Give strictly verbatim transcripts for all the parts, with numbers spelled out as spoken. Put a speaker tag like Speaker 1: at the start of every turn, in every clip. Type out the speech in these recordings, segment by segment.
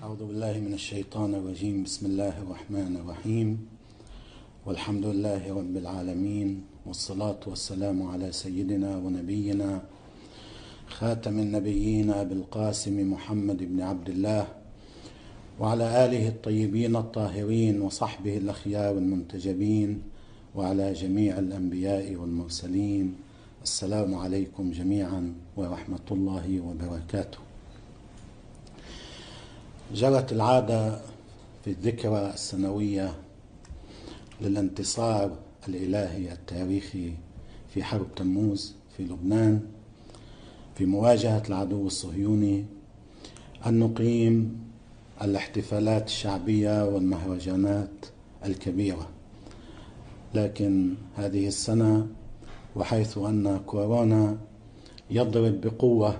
Speaker 1: أعوذ بالله من الشيطان الرجيم. بسم الله الرحمن الرحيم، والحمد لله رب العالمين، والصلاة والسلام على سيدنا ونبينا خاتم النبيين أبي القاسم محمد بن عبد الله، وعلى آله الطيبين الطاهرين، وصحبه الأخيار المنتجبين، وعلى جميع الأنبياء والمرسلين. السلام عليكم جميعا ورحمة الله وبركاته. جرت العادة في الذكرى السنوية للانتصار الإلهي التاريخي في حرب تموز في لبنان في مواجهة العدو الصهيوني أن نقيم الاحتفالات الشعبية والمهرجانات الكبيرة، لكن هذه السنة وحيث أن كورونا يضرب بقوة،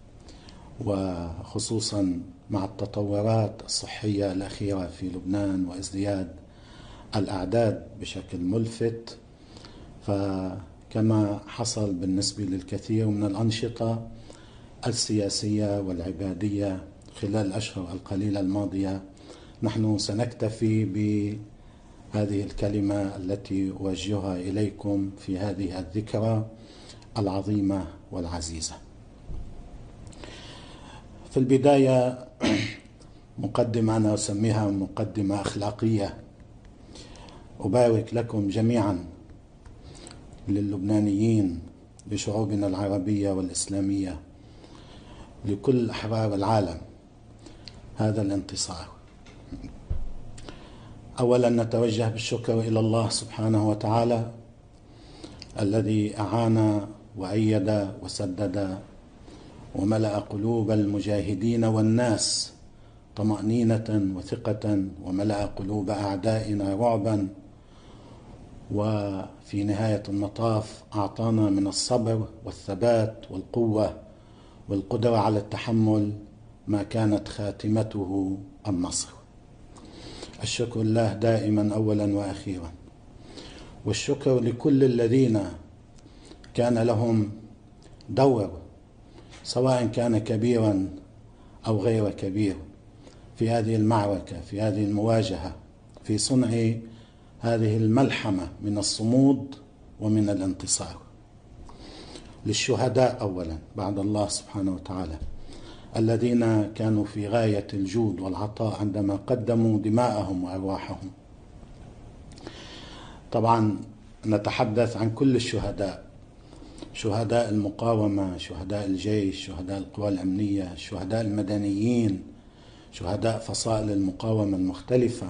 Speaker 1: وخصوصا مع التطورات الصحية الأخيرة في لبنان وازدياد الأعداد بشكل ملفت، فكما حصل بالنسبة للكثير من الأنشطة السياسية والعبادية خلال الأشهر القليلة الماضية، نحن سنكتفي بهذه الكلمة التي أوجهها إليكم في هذه الذكرى العظيمة والعزيزة. في البداية مقدمة أنا أسميها مقدمة أخلاقية، أبارك لكم جميعا للبنانيين، لشعوبنا العربية والإسلامية، لكل أحرار العالم هذا الانتصار. أولا نتوجه بالشكر إلى الله سبحانه وتعالى الذي أعان وأيد وسدد وملأ قلوب المجاهدين والناس طمأنينة وثقة، وملأ قلوب أعدائنا رعبا، وفي نهاية المطاف أعطانا من الصبر والثبات والقوة والقدرة على التحمل ما كانت خاتمته النصر. الشكر لله دائما أولا وأخيرا، والشكر لكل الذين كان لهم دور سواء كان كبيرا أو غير كبير في هذه المعركة، في هذه المواجهة، في صنع هذه الملحمة من الصمود ومن الانتصار. للشهداء أولا بعد الله سبحانه وتعالى الذين كانوا في غاية الجود والعطاء عندما قدموا دماءهم وأرواحهم. طبعا نتحدث عن كل الشهداء، شهداء المقاومة، شهداء الجيش، شهداء القوى الأمنية، شهداء المدنيين، شهداء فصائل المقاومة المختلفة.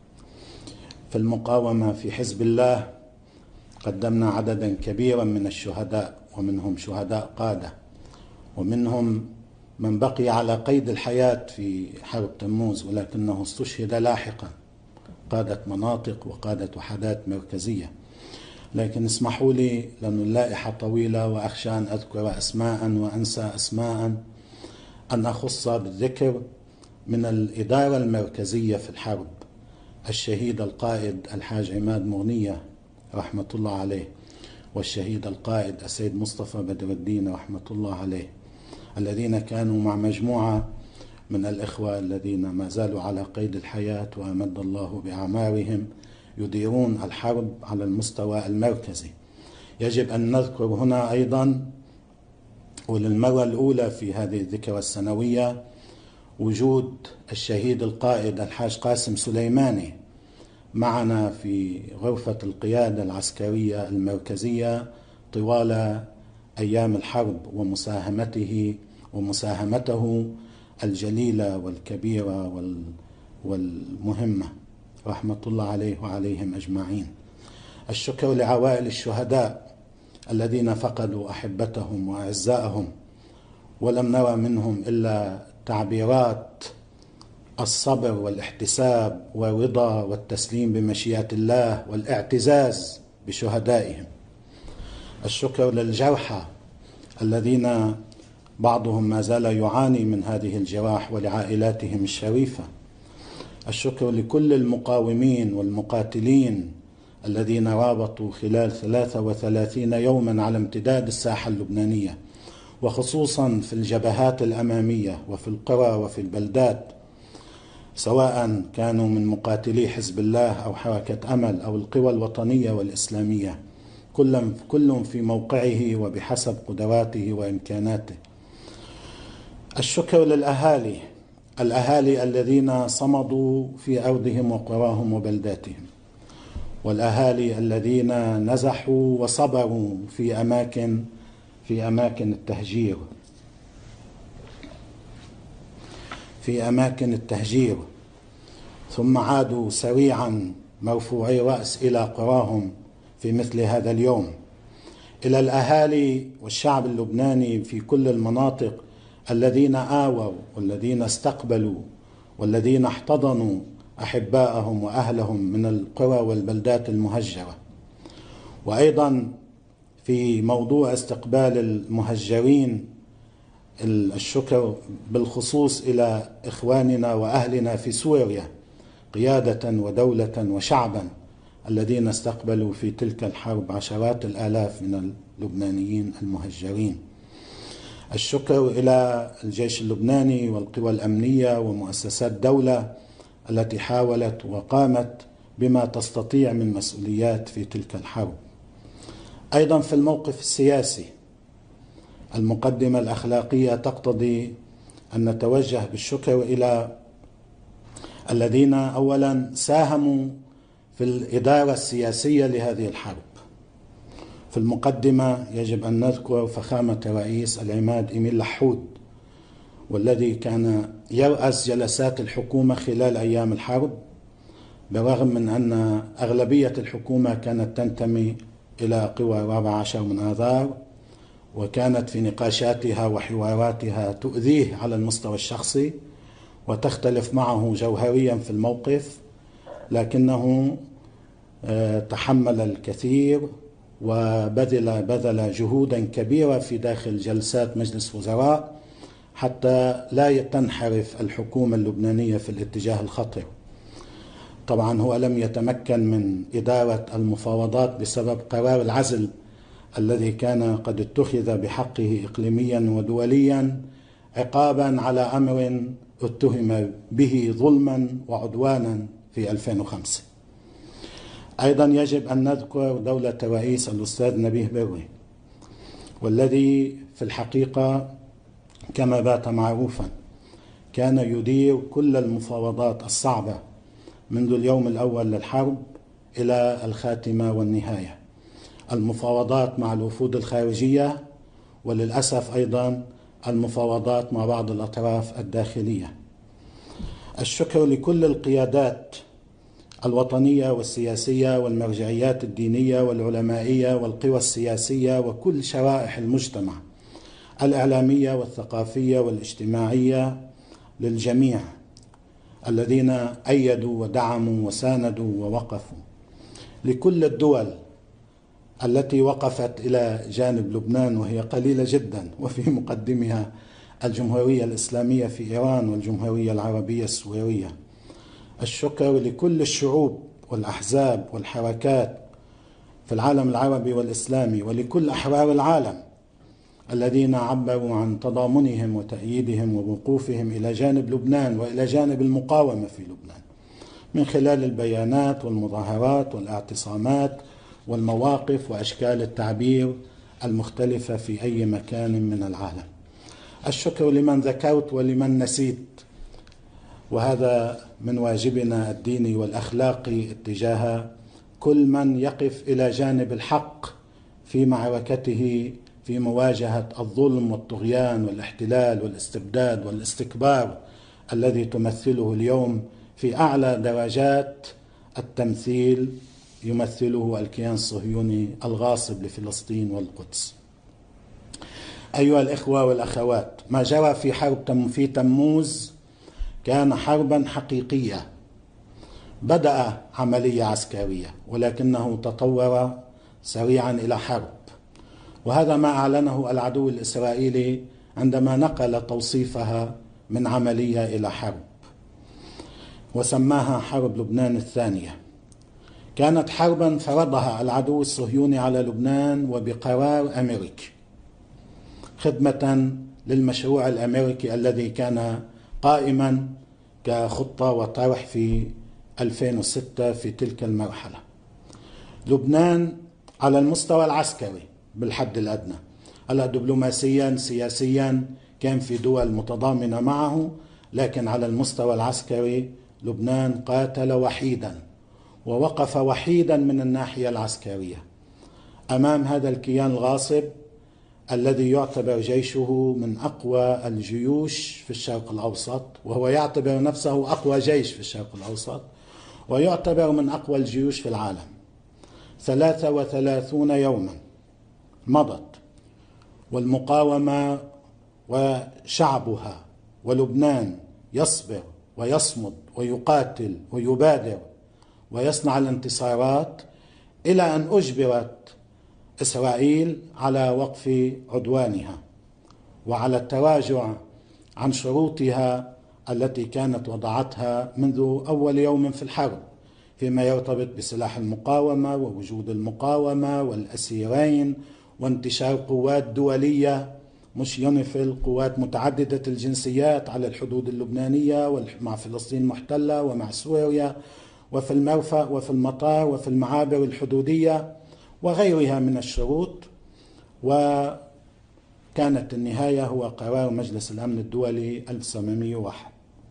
Speaker 1: في المقاومة في حزب الله قدمنا عددا كبيرا من الشهداء، ومنهم شهداء قادة، ومنهم من بقي على قيد الحياة في حرب تموز ولكنه استشهد لاحقا، قادة مناطق وقادة وحدات مركزية. لكن اسمحوا لي لأن اللائحة طويلة وأخشى أن أذكر أسماء وأنسى أسماء، أن أخص بالذكر من الإدارة المركزية في الحرب الشهيد القائد الحاج عماد مغنية رحمة الله عليه، والشهيد القائد السيد مصطفى بدر الدين رحمة الله عليه، الذين كانوا مع مجموعة من الإخوة الذين ما زالوا على قيد الحياة وأمد الله بأعمارهم يديرون الحرب على المستوى المركزي. يجب أن نذكر هنا أيضا وللمرة الأولى في هذه الذكرى السنوية وجود الشهيد القائد الحاج قاسم سليماني معنا في غرفة القيادة العسكرية المركزية طوال أيام الحرب، ومساهمته ومساهمته الجليلة والكبيرة والمهمة رحمة الله عليه وعليهم أجمعين. الشكر لعوائل الشهداء الذين فقدوا أحبتهم وأعزائهم، ولم نرى منهم إلا تعبيرات الصبر والاحتساب والرضا والتسليم بمشيئة الله والاعتزاز بشهدائهم. الشكر للجرحى الذين بعضهم ما زال يعاني من هذه الجراح ولعائلاتهم الشريفة. الشكر لكل المقاومين والمقاتلين الذين رابطوا خلال ثلاثة وثلاثين يوما على امتداد الساحة اللبنانية، وخصوصا في الجبهات الأمامية وفي القرى وفي البلدات، سواء كانوا من مقاتلي حزب الله أو حركة أمل أو القوى الوطنية والإسلامية، كل في موقعه وبحسب قدراته وإمكاناته. الشكر للأهالي، الأهالي الذين صمدوا في أرضهم وقراهم وبلداتهم، والأهالي الذين نزحوا وصبروا في أماكن في أماكن التهجير في أماكن التهجير ثم عادوا سريعا مرفوعي رأس إلى قراهم في مثل هذا اليوم. إلى الأهالي والشعب اللبناني في كل المناطق الذين آووا والذين استقبلوا والذين احتضنوا أحباءهم وأهلهم من القرى والبلدات المهجرة. وأيضا في موضوع استقبال المهجرين الشكر بالخصوص إلى إخواننا وأهلنا في سوريا قيادة ودولة وشعبا الذين استقبلوا في تلك الحرب عشرات الآلاف من اللبنانيين المهجرين. الشكر إلى الجيش اللبناني والقوى الأمنية ومؤسسات الدولة التي حاولت وقامت بما تستطيع من مسؤوليات في تلك الحرب. أيضا في الموقف السياسي المقدمة الأخلاقية تقتضي أن نتوجه بالشكر إلى الذين أولا ساهموا في الإدارة السياسية لهذه الحرب. في المقدمة يجب أن نذكر فخامة رئيس العماد إيميل لحود، والذي كان يرأس جلسات الحكومة خلال أيام الحرب، برغم من أن أغلبية الحكومة كانت تنتمي إلى قوى الرابع عشر من آذار، وكانت في نقاشاتها وحواراتها تؤذيه على المستوى الشخصي وتختلف معه جوهريا في الموقف، لكنه تحمل الكثير وبذل بذل جهودا كبيرة في داخل جلسات مجلس وزراء حتى لا تنحرف الحكومة اللبنانية في الاتجاه الخطئ. طبعا هو لم يتمكن من إدارة المفاوضات بسبب قرار العزل الذي كان قد اتخذ بحقه إقليميا ودوليا عقابا على أمر اتهم به ظلما وعدوانا في ألفين وخمسة. أيضا يجب أن نذكر دولة الرئيس الأستاذ نبيه بري، والذي في الحقيقة كما بات معروفا كان يدير كل المفاوضات الصعبة منذ اليوم الأول للحرب إلى الخاتمة والنهاية، المفاوضات مع الوفود الخارجية، وللأسف أيضا المفاوضات مع بعض الأطراف الداخلية. الشكر لكل القيادات الوطنية والسياسية والمرجعيات الدينية والعلمائية والقوى السياسية وكل شرائح المجتمع الإعلامية والثقافية والاجتماعية، للجميع الذين أيدوا ودعموا وساندوا ووقفوا، لكل الدول التي وقفت إلى جانب لبنان وهي قليلة جدا، وفي مقدمها الجمهورية الإسلامية في إيران والجمهورية العربية السورية. الشكر لكل الشعوب والأحزاب والحركات في العالم العربي والإسلامي، ولكل أحرار العالم الذين عبروا عن تضامنهم وتأييدهم ووقوفهم إلى جانب لبنان وإلى جانب المقاومة في لبنان من خلال البيانات والمظاهرات والاعتصامات والمواقف وأشكال التعبير المختلفة في أي مكان من العالم. الشكر لمن ذكرت ولمن نسيت، وهذا من واجبنا الديني والأخلاقي اتجاه كل من يقف إلى جانب الحق في معركته في مواجهة الظلم والطغيان والاحتلال والاستبداد والاستكبار الذي تمثله اليوم في أعلى درجات التمثيل يمثله الكيان الصهيوني الغاصب لفلسطين والقدس. أيها الإخوة والأخوات، ما جرى في حرب في تموز كان حربا حقيقية، بدأ عملية عسكرية ولكنه تطور سريعا إلى حرب، وهذا ما أعلنه العدو الإسرائيلي عندما نقل توصيفها من عملية إلى حرب وسماها حرب لبنان الثانية. كانت حربا فرضها العدو الصهيوني على لبنان وبقرار أمريكي خدمة للمشروع الأمريكي الذي كان قائما كخطة وطرح في ألفين وستة في تلك المرحلة. لبنان على المستوى العسكري بالحد الأدنى، هلا دبلوماسيا سياسيا كان في دول متضامنة معه، لكن على المستوى العسكري لبنان قاتل وحيدا ووقف وحيدا من الناحية العسكرية أمام هذا الكيان الغاصب الذي يعتبر جيشه من أقوى الجيوش في الشرق الأوسط، وهو يعتبر نفسه أقوى جيش في الشرق الأوسط، ويعتبر من أقوى الجيوش في العالم. ثلاثة وثلاثون يوما مضت والمقاومة وشعبها ولبنان يصبر ويصمد ويقاتل ويبادر ويصنع الانتصارات، إلى أن أجبرت إسرائيل على وقف عدوانها وعلى التراجع عن شروطها التي كانت وضعتها منذ أول يوم في الحرب فيما يرتبط بسلاح المقاومة ووجود المقاومة والأسيرين وانتشار قوات دولية مش يونيفيل، قوات متعددة الجنسيات على الحدود اللبنانية مع فلسطين المحتلة ومع سوريا وفي المرفأ وفي المطار وفي المعابر الحدودية وغيرها من الشروط. وكانت النهاية هو قرار مجلس الأمن الدولي ألف وتسعمائة وواحد.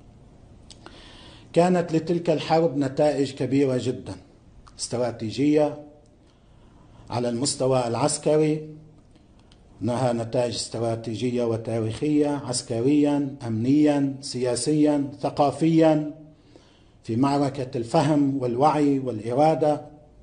Speaker 1: كانت لتلك الحرب نتائج كبيرة جدا استراتيجية على المستوى العسكري، لها نتائج استراتيجية وتاريخية، عسكريا، أمنيا، سياسيا، ثقافيا، في معركة الفهم والوعي والإرادة.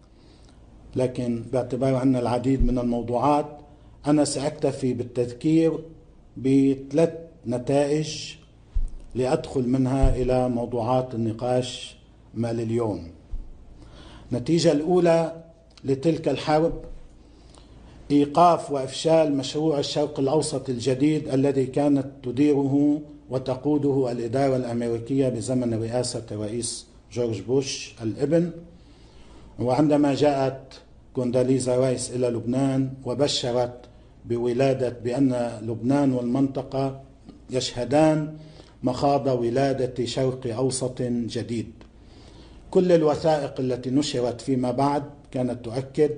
Speaker 1: لكن باعتبار أن العديد من الموضوعات أنا سأكتفي بالتذكير بثلاث نتائج لأدخل منها إلى موضوعات النقاش مال اليوم. النتيجة الأولى لتلك الحرب إيقاف وإفشال مشروع الشرق الأوسط الجديد الذي كانت تديره وتقوده الإدارة الأمريكية بزمن رئاسة الرئيس جورج بوش الابن. وعندما جاءت كونداليزا رايس إلى لبنان وبشرت بولادة بأن لبنان والمنطقة يشهدان مخاض ولادة شرق أوسط جديد، كل الوثائق التي نشرت فيما بعد كانت تؤكد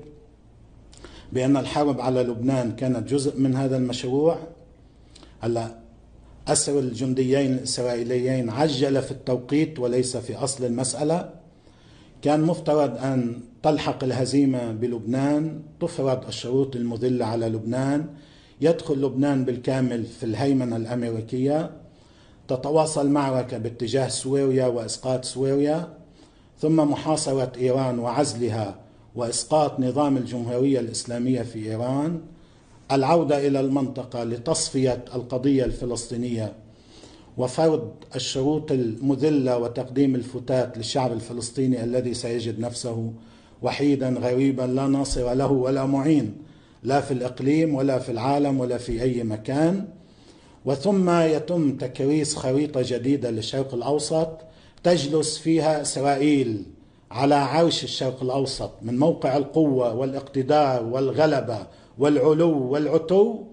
Speaker 1: بأن الحرب على لبنان كانت جزء من هذا المشروع. هلا أسر الجنديين الإسرائيليين عجل في التوقيت وليس في أصل المسألة. كان مفترض أن تلحق الهزيمة بلبنان، تفرض الشروط المذلة على لبنان، يدخل لبنان بالكامل في الهيمنة الأمريكية، تتواصل معركة باتجاه سوريا وإسقاط سوريا، ثم محاصرة إيران وعزلها وإسقاط نظام الجمهورية الإسلامية في إيران، العودة إلى المنطقة لتصفية القضية الفلسطينية وفرض الشروط المذلة وتقديم الفتات للشعب الفلسطيني الذي سيجد نفسه وحيدا غريبا لا ناصر له ولا معين لا في الإقليم ولا في العالم ولا في أي مكان. وثم يتم تكريس خريطة جديدة للشرق الأوسط تجلس فيها إسرائيل على عرش الشرق الأوسط من موقع القوة والاقتدار والغلبة والعلو والعتو،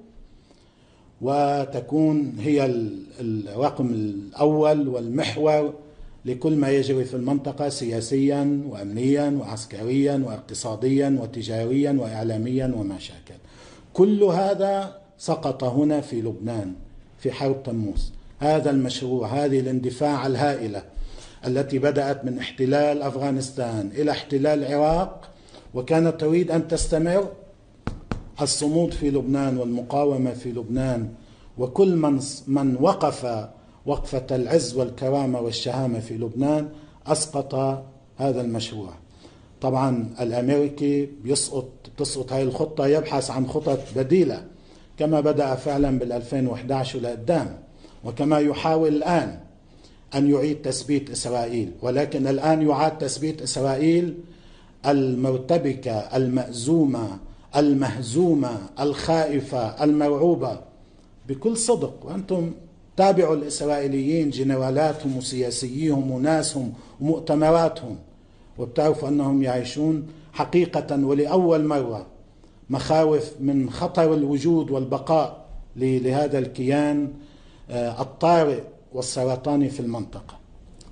Speaker 1: وتكون هي الرقم الأول والمحور لكل ما يجري في المنطقة سياسيا وأمنيا وعسكريا واقتصاديا وتجاريا وإعلاميا وما شاكل. كل هذا سقط هنا في لبنان في حرب تموز. هذا المشروع، هذه الاندفاع الهائلة التي بدأت من احتلال أفغانستان إلى احتلال العراق وكانت تريد أن تستمر، الصمود في لبنان والمقاومة في لبنان وكل من من وقف وقفة العز والكرامة والشهامة في لبنان أسقط هذا المشروع. طبعا الأمريكي يسقط تسقط هذه الخطة، يبحث عن خطط بديلة كما بدأ فعلا بالألفين وإحدى عشر لقدام، وكما يحاول الآن أن يعيد تثبيت إسرائيل. ولكن الآن يعاد تثبيت إسرائيل المرتبكة المأزومة المهزومة الخائفة المرعوبة بكل صدق. وأنتم تابعوا الإسرائيليين، جنرالاتهم وسياسيهم وناسهم ومؤتمراتهم، وبتعرفوا أنهم يعيشون حقيقة ولأول مرة مخاوف من خطر الوجود والبقاء لهذا الكيان الطارئ والسرطاني في المنطقة.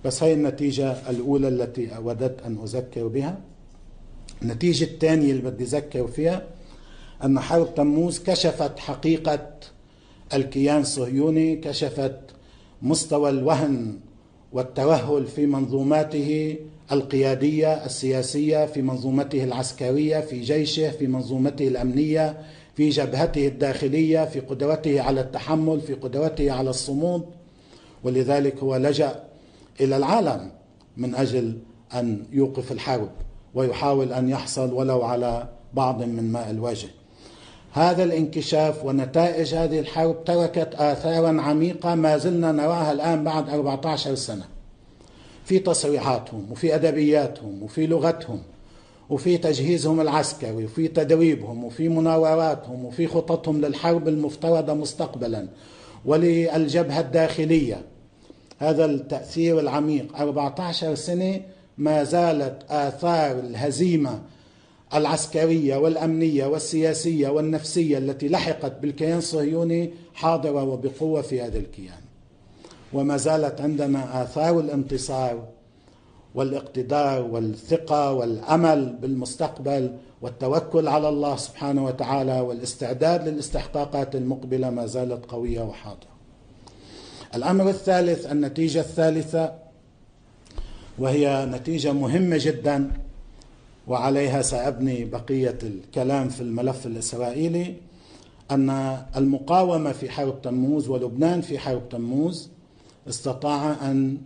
Speaker 1: بس هي النتيجة الأولى التي وددت أن أذكر بها. النتيجة الثانية اللي بدي أذكر فيها أن حرب تموز كشفت حقيقة الكيان الصهيوني، كشفت مستوى الوهن والتوهل في منظوماته القيادية السياسية، في منظومته العسكرية، في جيشه، في منظومته الأمنية، في جبهته الداخلية، في قدرته على التحمل، في قدرته على الصمود. ولذلك هو لجأ إلى العالم من أجل أن يوقف الحرب ويحاول أن يحصل ولو على بعض من ماء الوجه. هذا الانكشاف ونتائج هذه الحرب تركت آثارا عميقة ما زلنا نراها الآن بعد أربعة عشر سنة، في تصريحاتهم وفي أدبياتهم وفي لغتهم وفي تجهيزهم العسكري وفي تدريبهم وفي مناوراتهم وفي خططهم للحرب المفترضة مستقبلا وللجبهة الداخلية. هذا التأثير العميق أربعة عشر سنة ما زالت آثار الهزيمة العسكرية والأمنية والسياسية والنفسية التي لحقت بالكيان الصهيوني حاضرة وبقوة في هذا الكيان، وما زالت عندنا آثار الانتصار والاقتدار والثقة والأمل بالمستقبل والتوكل على الله سبحانه وتعالى والاستعداد للاستحقاقات المقبلة ما زالت قوية وحاضرة. الأمر الثالث، النتيجة الثالثة، وهي نتيجة مهمة جدا وعليها سأبني بقية الكلام في الملف الإسرائيلي، أن المقاومة في حرب تموز ولبنان في حرب تموز استطاع أن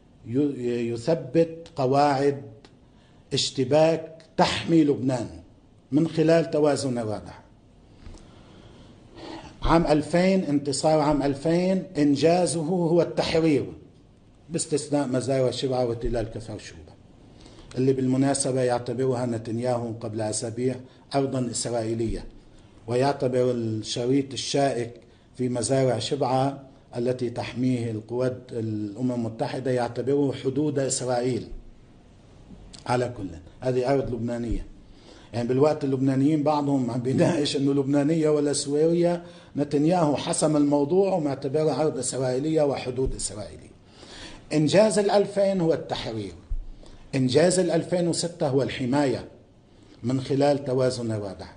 Speaker 1: يثبت قواعد اشتباك تحمي لبنان من خلال توازن الردع. عام ألفين، انتصار عام ألفين إنجازه هو التحرير باستثناء مزارع شبعة وتلال كفر شوبة، اللي بالمناسبة يعتبرها نتنياهو قبل أسابيع أرضا إسرائيلية، ويعتبر الشريط الشائك في مزارع شبعة التي تحميه القوات الأمم المتحدة يعتبره حدود إسرائيل. على كل هذه أرض لبنانية، يعني بالوقت اللبنانيين بعضهم عم بيناقش أنه لبنانية ولا سورية، نتنياهو حسم الموضوع ومعتبرها أرض إسرائيلية وحدود إسرائيلية. إنجاز الألفين هو التحرير، إنجاز الألفين وستة هو الحماية من خلال توازن الردع.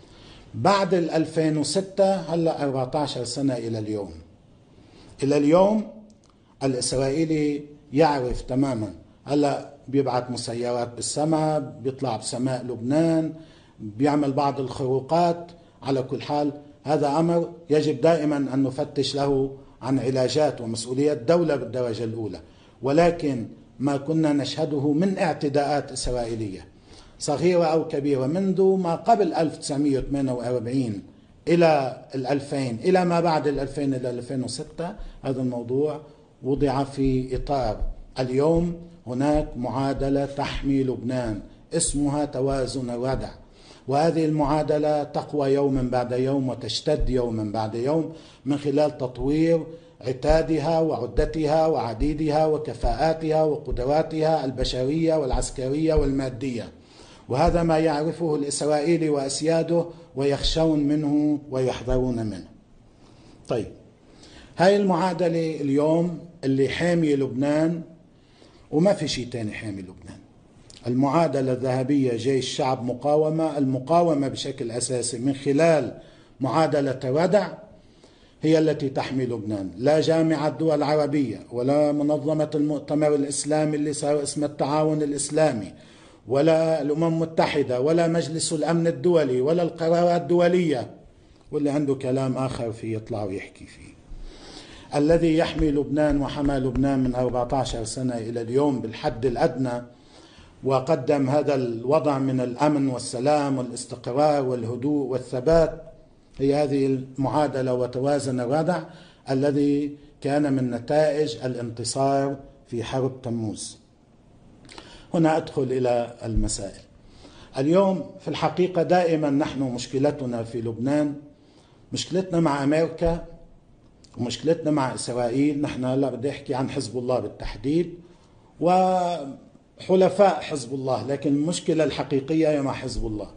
Speaker 1: بعد الألفين وستة هلأ أربعة عشر سنة إلى اليوم، إلى اليوم الإسرائيلي يعرف تماما، هلأ بيبعث مسيرات بالسماء، بيطلع بسماء لبنان، بيعمل بعض الخروقات. على كل حال هذا أمر يجب دائما أن نفتش له عن علاجات ومسؤولية دولة بالدرجة الأولى، ولكن ما كنا نشهده من اعتداءات إسرائيلية صغيرة أو كبيرة منذ ما قبل ألف وتسعمئة وثمانية وأربعين إلى الألفين، إلى ما بعد الألفين إلى ألفين وستة، هذا الموضوع وضع في إطار اليوم هناك معادلة تحمي لبنان اسمها توازن الردع، وهذه المعادلة تقوى يوما بعد يوم وتشتد يوما بعد يوم من خلال تطوير عتادها وعدتها وعديدها وكفاءاتها وقدراتها البشرية والعسكرية والمادية. وهذا ما يعرفه الإسرائيلي وأسياده ويخشون منه ويحذرون منه. طيب، هاي المعادلة اليوم اللي حامي لبنان، وما في شيء تاني حامي لبنان. المعادلة الذهبية جيش شعب مقاومة، المقاومة بشكل أساسي من خلال معادلة ردع هي التي تحمي لبنان. لا جامعة الدول العربية ولا منظمة المؤتمر الإسلامي اللي صار اسمه التعاون الإسلامي ولا الأمم المتحدة ولا مجلس الأمن الدولي ولا القرارات الدولية، واللي عنده كلام آخر في يطلع ويحكي فيه. الذي يحمي لبنان وحمى لبنان من أربعة عشر سنة إلى اليوم بالحد الأدنى، وقدم هذا الوضع من الأمن والسلام والاستقرار والهدوء والثبات، هي هذه المعادلة وتوازن الردع الذي كان من نتائج الانتصار في حرب تموز. هنا أدخل إلى المسائل. اليوم في الحقيقة دائما نحن مشكلتنا في لبنان مشكلتنا مع أمريكا ومشكلتنا مع إسرائيل. نحن هلا بدي أحكي عن حزب الله بالتحديد وحلفاء حزب الله، لكن المشكلة الحقيقية هي مع حزب الله.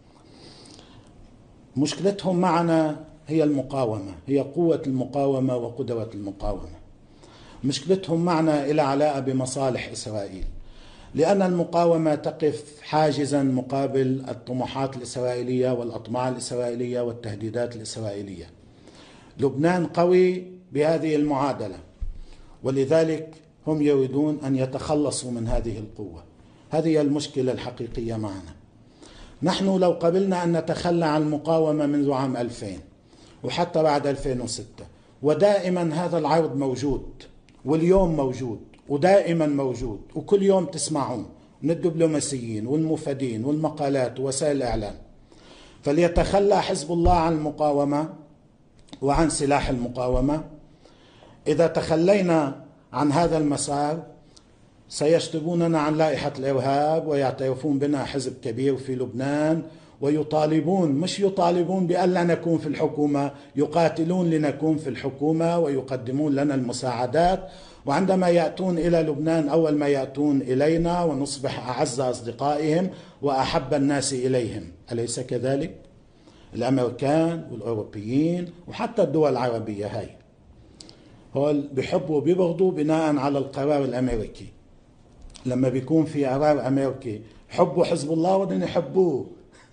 Speaker 1: مشكلتهم معنا هي المقاومة، هي قوة المقاومة وقدرة المقاومة. مشكلتهم معنا إلى علاقة بمصالح إسرائيل، لأن المقاومة تقف حاجزا مقابل الطموحات الإسرائيلية والأطماع الإسرائيلية والتهديدات الإسرائيلية. لبنان قوي بهذه المعادلة، ولذلك هم يريدون أن يتخلصوا من هذه القوة. هذه المشكلة الحقيقية معنا. نحن لو قبلنا أن نتخلى عن المقاومة منذ عام ألفين وحتى بعد ألفين وستة، ودائما هذا العرض موجود واليوم موجود ودائما موجود، وكل يوم تسمعون من الدبلوماسيين والمفادين والمقالات ووسائل الإعلام، فليتخلى حزب الله عن المقاومة وعن سلاح المقاومة. إذا تخلينا عن هذا المسار سيشطبوننا عن لائحة الإرهاب ويعترفون بنا حزب كبير في لبنان، ويطالبون مش يطالبون بألا نكون في الحكومة، يقاتلون لنكون في الحكومة ويقدمون لنا المساعدات. وعندما يأتون إلى لبنان أول ما يأتون إلينا ونصبح أعز أصدقائهم وأحب الناس إليهم، أليس كذلك؟ الأمريكان والأوروبيين وحتى الدول العربية هاي هول بيحبوا بيبغضوا بناء على القرار الأمريكي. لما بيكون في قرار أمريكي حبوا حزب الله ودن يحبوه.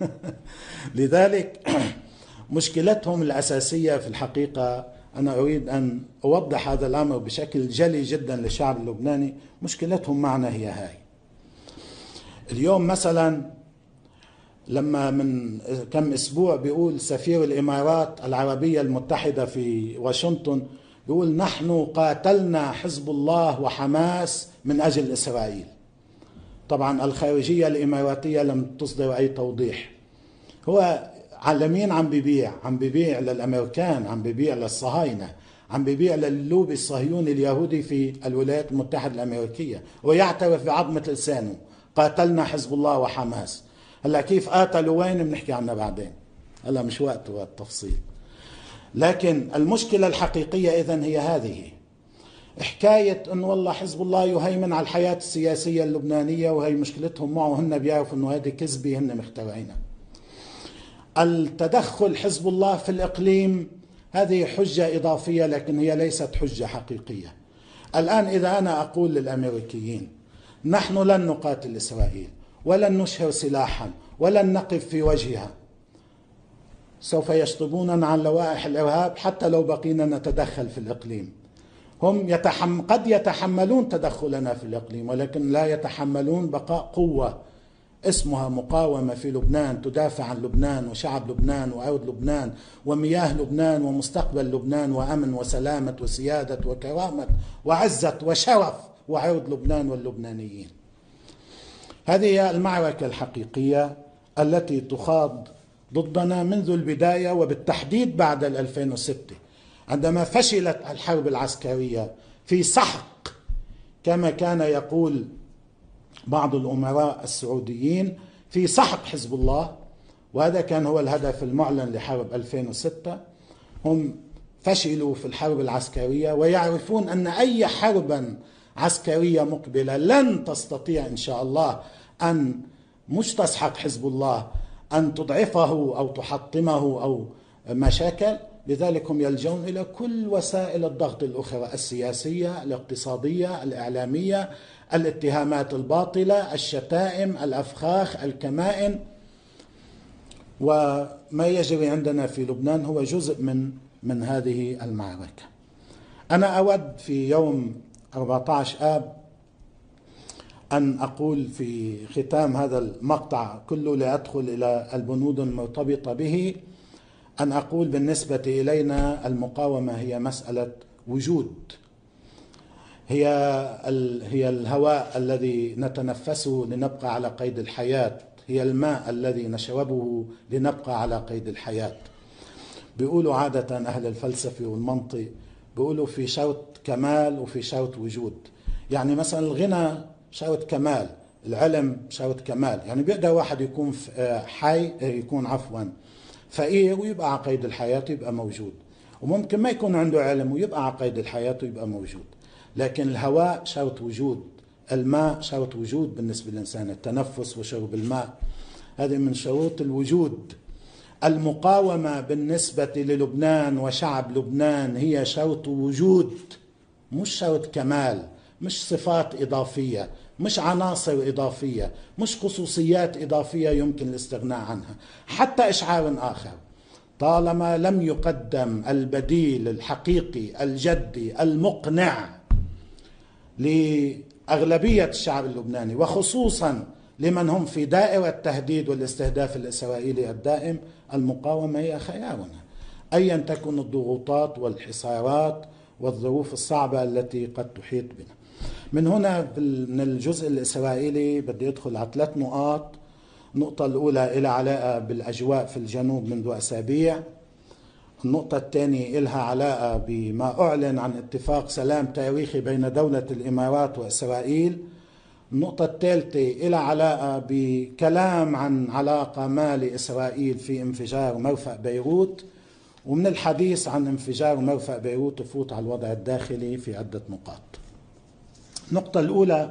Speaker 1: لذلك مشكلتهم الأساسية في الحقيقة، أنا أريد أن أوضح هذا الأمر بشكل جلي جدا للشعب اللبناني، مشكلتهم معنا هي هاي. اليوم مثلا لما من كم أسبوع بيقول سفير الإمارات العربية المتحدة في واشنطن، بيقول نحن قاتلنا حزب الله وحماس من أجل إسرائيل. طبعا الخارجية الإماراتية لم تصدر أي توضيح. هو على مين عم بيبيع؟ عم بيبيع للأمريكان، عم بيبيع للصهاينة، عم بيبيع لللوبي الصهيوني اليهودي في الولايات المتحدة الأمريكية، ويعترف بعظمة لسانه قاتلنا حزب الله وحماس. هلا كيف قاتلوا وين بنحكي عنها بعدين، هلا مش وقت التفصيل. لكن المشكلة الحقيقية إذن هي هذه حكاية أن والله حزب الله يهيمن على الحياة السياسية اللبنانية، وهي مشكلتهم معه، هن بيعرفوا أنه هذه كذبة هن مخترعينها. التدخل حزب الله في الإقليم هذه حجة إضافية، لكن هي ليست حجة حقيقية. الآن إذا أنا أقول للأمريكيين نحن لن نقاتل إسرائيل ولن نشهر سلاحا ولن نقف في وجهها، سوف يشطبوننا عن لوائح الإرهاب حتى لو بقينا نتدخل في الإقليم. هم يتحم قد يتحملون تدخلنا في الإقليم، ولكن لا يتحملون بقاء قوة اسمها مقاومة في لبنان تدافع عن لبنان وشعب لبنان وأرض لبنان ومياه لبنان ومستقبل لبنان وأمن وسلامة وسيادة وكرامة وعزة وشرف وعرض لبنان واللبنانيين. هذه هي المعركة الحقيقية التي تخاض ضدنا منذ البداية، وبالتحديد بعد ألفين وستة عندما فشلت الحرب العسكرية في سحق، كما كان يقول بعض الأمراء السعوديين، في سحق حزب الله. وهذا كان هو الهدف المعلن لحرب ألفين وستة. هم فشلوا في الحرب العسكرية ويعرفون أن أي حربا عسكرية مقبلة لن تستطيع إن شاء الله أن مش تسحق حزب الله، أن تضعفه أو تحطمه أو مشاكل. لذلك هم يلجون إلى كل وسائل الضغط الأخرى، السياسية، الاقتصادية، الإعلامية، الاتهامات الباطلة، الشتائم، الأفخاخ، الكمائن. وما يجري عندنا في لبنان هو جزء من من هذه المعركة. أنا أود في يوم أربعة عشر آب أن أقول في ختام هذا المقطع كله لأدخل إلى البنود المرتبطة به، أن أقول بالنسبة إلينا المقاومة هي مسألة وجود، هي هي الهواء الذي نتنفسه لنبقى على قيد الحياة، هي الماء الذي نشربه لنبقى على قيد الحياة. بيقولوا عادة أهل الفلسفة والمنطق بيقولوا في شرط كمال وفي شرط وجود. يعني مثلا الغنى شرط كمال، العلم شرط كمال. يعني بيقدر واحد يكون حي يكون عفوا فقير ويبقى على قيد الحياة ويبقى موجود، وممكن ما يكون عنده علم ويبقى على قيد الحياة ويبقى موجود. لكن الهواء شرط وجود، الماء شرط وجود بالنسبة للإنسان، التنفس وشرب الماء هذه من شروط الوجود. المقاومة بالنسبة للبنان وشعب لبنان هي شرط وجود مش شرط كمال، مش صفات إضافية، مش عناصر إضافية، مش خصوصيات إضافية يمكن الاستغناء عنها. حتى إشعار آخر طالما لم يقدم البديل الحقيقي الجدي المقنع لأغلبية الشعب اللبناني، وخصوصا لمن هم في دائرة التهديد والاستهداف الإسرائيلي الدائم، المقاومة هي خيارنا أيا تكن الضغوطات والحصارات والظروف الصعبة التي قد تحيط بنا. من هنا من الجزء الإسرائيلي بدي أدخل على ثلاث نقاط. النقطة الأولى إلى علاقة بالأجواء في الجنوب منذ أسابيع. النقطة الثانية إلها علاقة بما أعلن عن اتفاق سلام تاريخي بين دولة الإمارات وإسرائيل. النقطة الثالثة إلى علاقة بكلام عن علاقة ما لإسرائيل في انفجار مرفأ بيروت. ومن الحديث عن انفجار مرفأ بيروت تفوت على الوضع الداخلي في عدة نقاط. النقطة الأولى،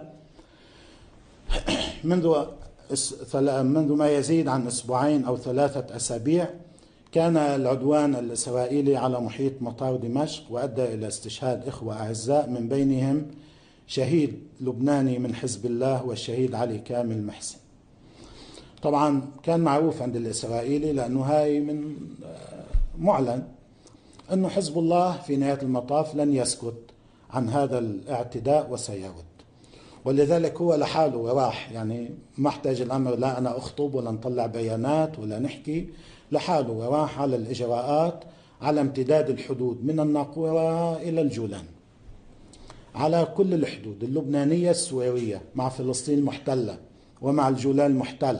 Speaker 1: منذ منذ ما يزيد عن أسبوعين أو ثلاثة أسابيع كان العدوان الإسرائيلي على محيط مطار دمشق وأدى إلى استشهاد إخوة أعزاء، من بينهم شهيد لبناني من حزب الله والشهيد علي كامل محسن. طبعا كان معروف عند الإسرائيلي لأنه هاي من معلن أنه حزب الله في نهاية المطاف لن يسكت عن هذا الاعتداء وسيرد، ولذلك هو لحاله وراح، يعني ما احتاج الأمر لا أنا أخطب ولا نطلع بيانات ولا نحكي، لحاله وراح على الإجراءات على امتداد الحدود من الناقورة إلى الجولان، على كل الحدود اللبنانية السورية مع فلسطين المحتلة ومع الجولان المحتل.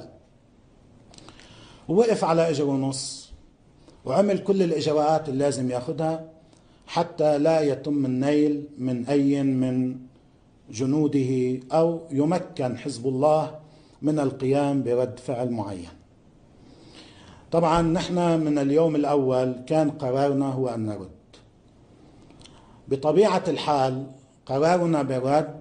Speaker 1: ووقف على إجر ونص وعمل كل الإجراءات اللي لازم ياخدها حتى لا يتم النيل من أي من جنوده أو يمكن حزب الله من القيام برد فعل معين. طبعا نحن من اليوم الأول كان قرارنا هو أن نرد. بطبيعة الحال قرارنا بالرد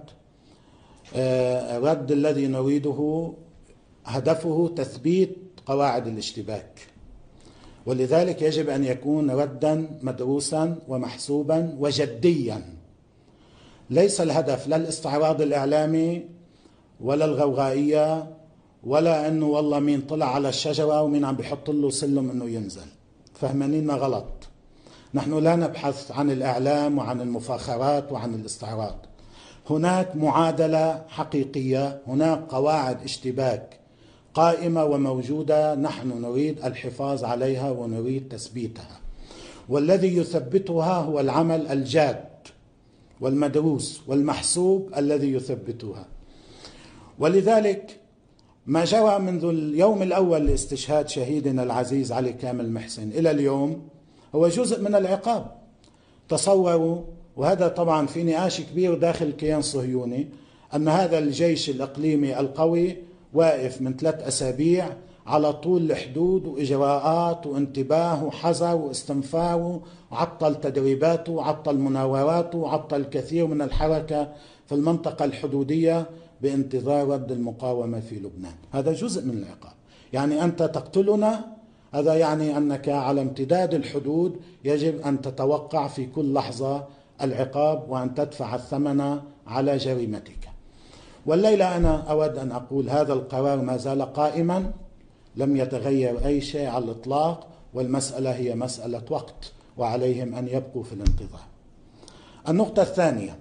Speaker 1: الرد الذي نريده هدفه تثبيت قواعد الاشتباك، ولذلك يجب أن يكون ردا مدروسا ومحسوبا وجديا. ليس الهدف لا الاستعراض الإعلامي ولا الغوغائية ولا أنه والله مين طلع على الشجرة ومين عم بيحط له سلم أنه ينزل. فهمانينا غلط. نحن لا نبحث عن الإعلام وعن المفاخرات وعن الاستعراض. هناك معادلة حقيقية، هناك قواعد اشتباك قائمة وموجودة، نحن نريد الحفاظ عليها ونريد تثبيتها، والذي يثبتها هو العمل الجاد والمدروس والمحسوب الذي يثبتها. ولذلك ما جرى منذ اليوم الأول لاستشهاد شهيدنا العزيز علي كامل محسن إلى اليوم هو جزء من العقاب. تصوروا، وهذا طبعا في نقاش كبير داخل الكيان الصهيوني، أن هذا الجيش الإقليمي القوي واقف من ثلاث أسابيع على طول الحدود وإجراءات وانتباه وحذر واستنفار، وعطل تدريباته وعطل مناوراته وعطل الكثير من الحركة في المنطقة الحدودية بانتظار رد المقاومة في لبنان. هذا جزء من العقاب. يعني أنت تقتلنا، هذا يعني أنك على امتداد الحدود يجب أن تتوقع في كل لحظة العقاب وأن تدفع الثمن على جريمتك. والليلة أنا أود أن أقول هذا القرار ما زال قائما، لم يتغير أي شيء على الإطلاق، والمسألة هي مسألة وقت وعليهم أن يبقوا في الانتظار. النقطة الثانية،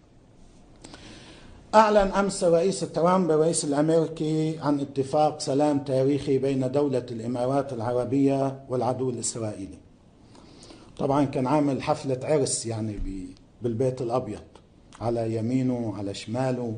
Speaker 1: أعلن أمس رئيس ترامب الرئيس الأمريكي عن اتفاق سلام تاريخي بين دولة الإمارات العربية والعدو الإسرائيلي. طبعا كان عامل حفلة عرس يعني بالبيت الأبيض، على يمينه وعلى شماله.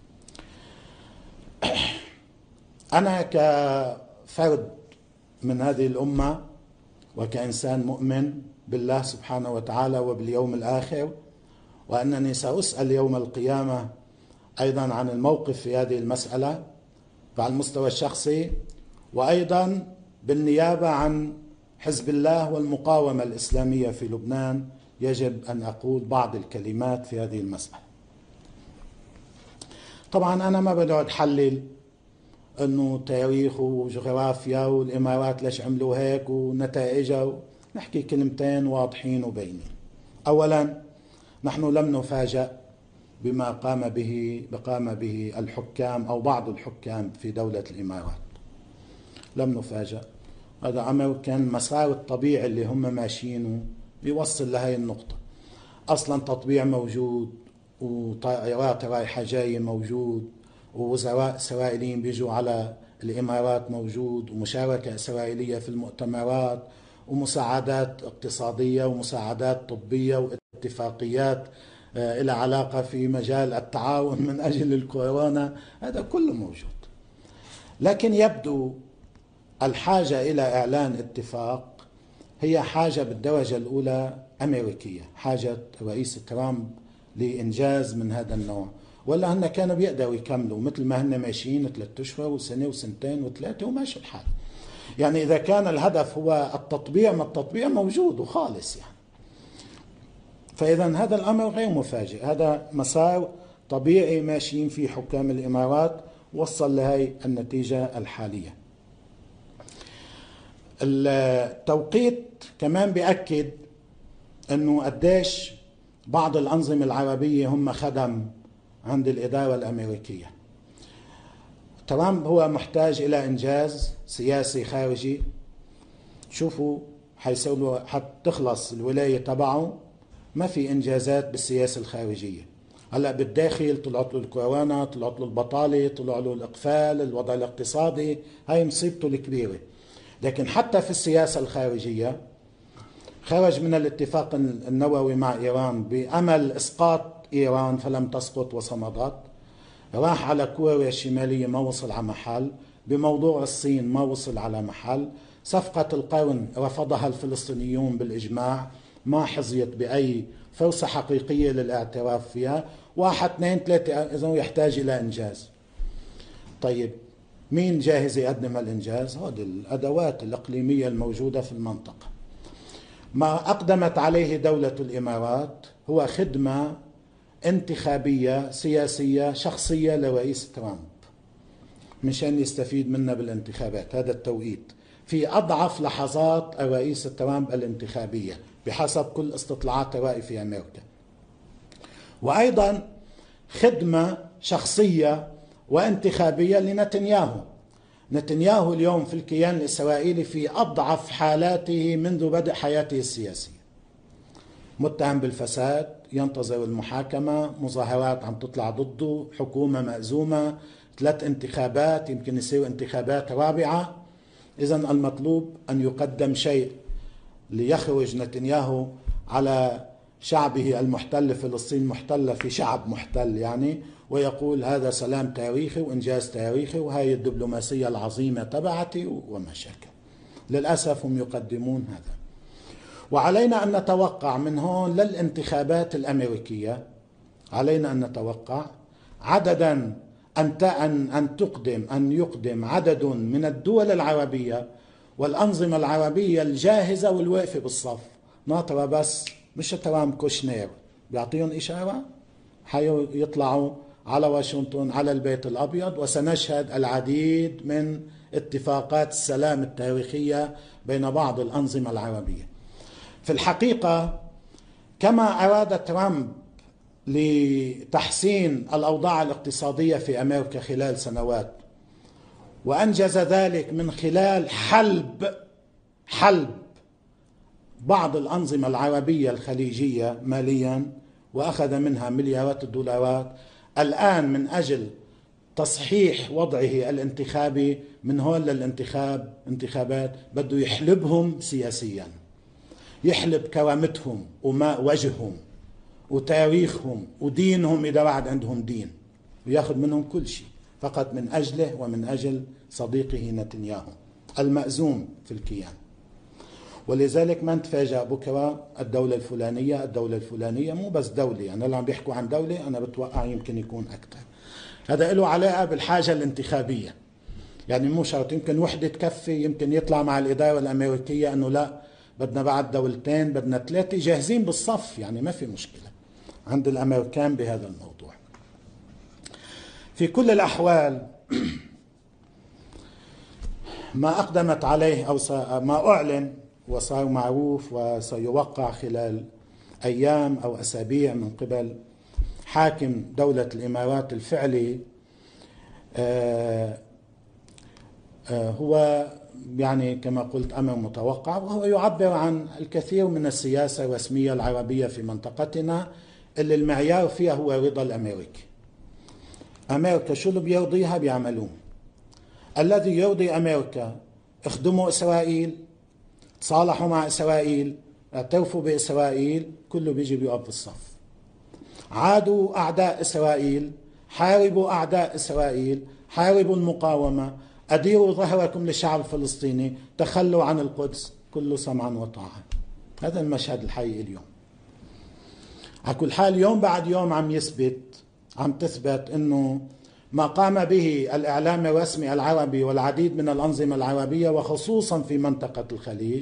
Speaker 1: أنا كفرد من هذه الأمة وكإنسان مؤمن بالله سبحانه وتعالى وباليوم الآخر، وأنني سأسأل يوم القيامة أيضا عن الموقف في هذه المسألة على المستوى الشخصي، وأيضا بالنيابة عن حزب الله والمقاومة الإسلامية في لبنان، يجب أن أقول بعض الكلمات في هذه المسألة. طبعا أنا ما بدي أقعد أحلل أنه تاريخ وجغرافيا والإمارات ليش عملوا هيك ونتائجها، نحكي كلمتين واضحين وبينين. أولا، نحن لم نفاجأ بما قام به بقام به الحكام أو بعض الحكام في دولة الإمارات، لم نفاجأ. هذا أمر كان المسار الطبيعي اللي هم ماشيينه بيوصل لهي النقطة. أصلا تطبيع موجود، وطائرات رايحة جاية موجود، ووزراء إسرائيليين بيجوا على الإمارات موجود، ومشاركة إسرائيلية في المؤتمرات، ومساعدات اقتصادية ومساعدات طبية واتفاقيات إلى علاقة في مجال التعاون من أجل الكورونا، هذا كله موجود. لكن يبدو الحاجة إلى إعلان اتفاق هي حاجة بالدرجة الأولى أمريكية، حاجة رئيس ترامب لإنجاز من هذا النوع، ولا هن كانوا بيقدروا يكملوا مثل ما هن ماشيين ثلاثة أشهر وسنة وسنتين وثلاثة وماشي الحال. يعني إذا كان الهدف هو التطبيع، ما التطبيع موجود وخالص يعني. فإذا هذا الأمر غير مفاجئ، هذا مسار طبيعي ماشيين فيه حكام الإمارات، وصل لهي النتيجة الحالية. التوقيت كمان بيأكد أنه قديش بعض الأنظمة العربية هم خدم عند الإدارة الأمريكية. ترامب هو محتاج إلى إنجاز سياسي خارجي. شوفوا حيسوي حتخلص الولاية تبعه، ما في إنجازات بالسياسة الخارجية. هلأ بالداخل طلعت له الكورونا، طلعت له البطالة، طلع له الإقفال، الوضع الاقتصادي، هاي مصيبته الكبيرة. لكن حتى في السياسة الخارجية خرج من الاتفاق النووي مع إيران بأمل إسقاط إيران، فلم تسقط وصمدت. راح على كوريا الشمالية ما وصل على محل، بموضوع الصين ما وصل على محل. صفقة القرن رفضها الفلسطينيون بالإجماع، ما حظيت بأي فرصة حقيقية للاعتراف فيها. واحد اثنين ثلاثة، إذا يحتاج إلى إنجاز. طيب مين جاهز يقدم الإنجاز؟ هذه الأدوات الإقليمية الموجودة في المنطقة. ما أقدمت عليه دولة الإمارات هو خدمة انتخابية سياسية شخصية لرئيس ترامب مشان يستفيد منها بالانتخابات. هذا التوقيت في أضعف لحظات الرئيس ترامب الانتخابية بحسب كل استطلاعات الرأي في أمريكا. وأيضا خدمة شخصية وانتخابية لنتنياهو. نتنياهو اليوم في الكيان الإسرائيلي في أضعف حالاته منذ بدء حياته السياسية، متهم بالفساد، ينتظر المحاكمة، مظاهرات عم تطلع ضده، حكومة مأزومة، ثلاث انتخابات، يمكن يصير انتخابات رابعة. إذن المطلوب أن يقدم شيء ليخرج نتنياهو على شعبه المحتل، فلسطين محتلة في شعب محتل يعني، ويقول هذا سلام تاريخي وإنجاز تاريخي وهي الدبلوماسية العظيمة تبعتي وما شابه. للأسف هم يقدمون هذا. وعلينا أن نتوقع من هون للانتخابات الأمريكية، علينا أن نتوقع عددا أن أن تقدم أن يقدم عدد من الدول العربية والأنظمة العربية الجاهزة والواقفة بالصف، ناطرة بس مش ترامب كوشنير بيعطيهم إشارة حيطلعوا على واشنطن على البيت الأبيض، وسنشهد العديد من اتفاقات السلام التاريخية بين بعض الأنظمة العربية. في الحقيقة كما أراد ترامب لتحسين الأوضاع الاقتصادية في أمريكا خلال سنوات، وأنجز ذلك من خلال حلب حلب بعض الأنظمة العربية الخليجية ماليا، وأخذ منها مليارات الدولارات. الآن من أجل تصحيح وضعه الانتخابي من هون للانتخاب انتخابات بده يحلبهم سياسيا، يحلب كرامتهم وماء وجههم وتاريخهم ودينهم إذا بعد عندهم دين، ويأخذ منهم كل شيء فقط من أجله ومن أجل صديقه نتنياهو المأزوم في الكيان. ولذلك ما نتفاجأ بكرة الدولة الفلانية الدولة الفلانية، مو بس دولة يعني، اللي عم بيحكوا عن دولة أنا بتوقع يمكن يكون أكثر. هذا له علاقة بالحاجة الانتخابية، يعني مو شرط، يمكن وحدة تكفي، يمكن يطلع مع الإدارة الأمريكية أنه لا بدنا بعد دولتين بدنا ثلاثة، جاهزين بالصف يعني ما في مشكلة عند الأمريكان بهذا الموضوع. في كل الأحوال ما أقدمت عليه أو ما أعلن وصار معروف وسيوقع خلال أيام أو أسابيع من قبل حاكم دولة الإمارات الفعلي هو يعني كما قلت أمر متوقع، وهو يعبر عن الكثير من السياسة الرسمية العربية في منطقتنا اللي المعيار فيها هو رضا الأمريكي. أمريكا شو اللي بيرضيها بيعملوه. الذي يرضي أمريكا اخدموا إسرائيل، تصالحوا مع إسرائيل، اعترفوا بإسرائيل، كله بيجي بيقف بالصف. عادوا أعداء إسرائيل، حاربوا أعداء إسرائيل، حاربوا المقاومة، أديروا ظهركم للشعب الفلسطيني، تخلوا عن القدس، كله سمعا وطاعة. هذا المشهد الحقيقي اليوم. على كل حال يوم بعد يوم عم يثبت عم تثبت أنه ما قام به الإعلام الرسمي العربي والعديد من الأنظمة العربية وخصوصا في منطقة الخليج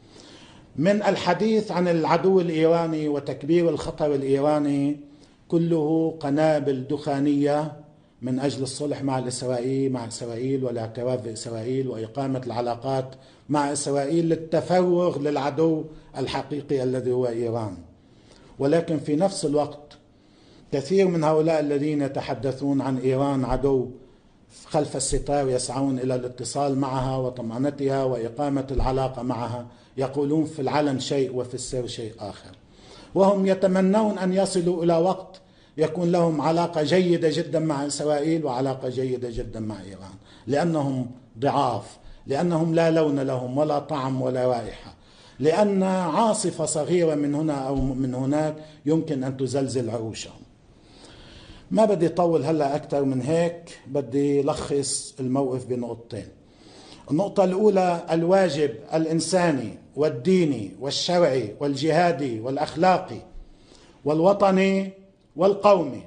Speaker 1: من الحديث عن العدو الإيراني وتكبير الخطر الإيراني كله قنابل دخانية من أجل الصلح مع الإسرائيل مع إسرائيل والاعتراف بإسرائيل وإقامة العلاقات مع إسرائيل للتفرغ للعدو الحقيقي الذي هو إيران. ولكن في نفس الوقت كثير من هؤلاء الذين يتحدثون عن إيران عدو خلف الستار يسعون إلى الاتصال معها وطمأنتها وإقامة العلاقة معها، يقولون في العلن شيء وفي السر شيء آخر، وهم يتمنون أن يصلوا إلى وقت يكون لهم علاقة جيدة جدا مع إسرائيل وعلاقة جيدة جدا مع إيران، لأنهم ضعاف، لأنهم لا لون لهم ولا طعم ولا رائحة، لأن عاصفة صغيرة من هنا أو من هناك يمكن أن تزلزل عروشهم. ما بدي طول هلأ أكثر من هيك، بدي لخص الموقف بنقطتين. النقطة الأولى الواجب الإنساني والديني والشرعي والجهادي والأخلاقي والوطني والقومي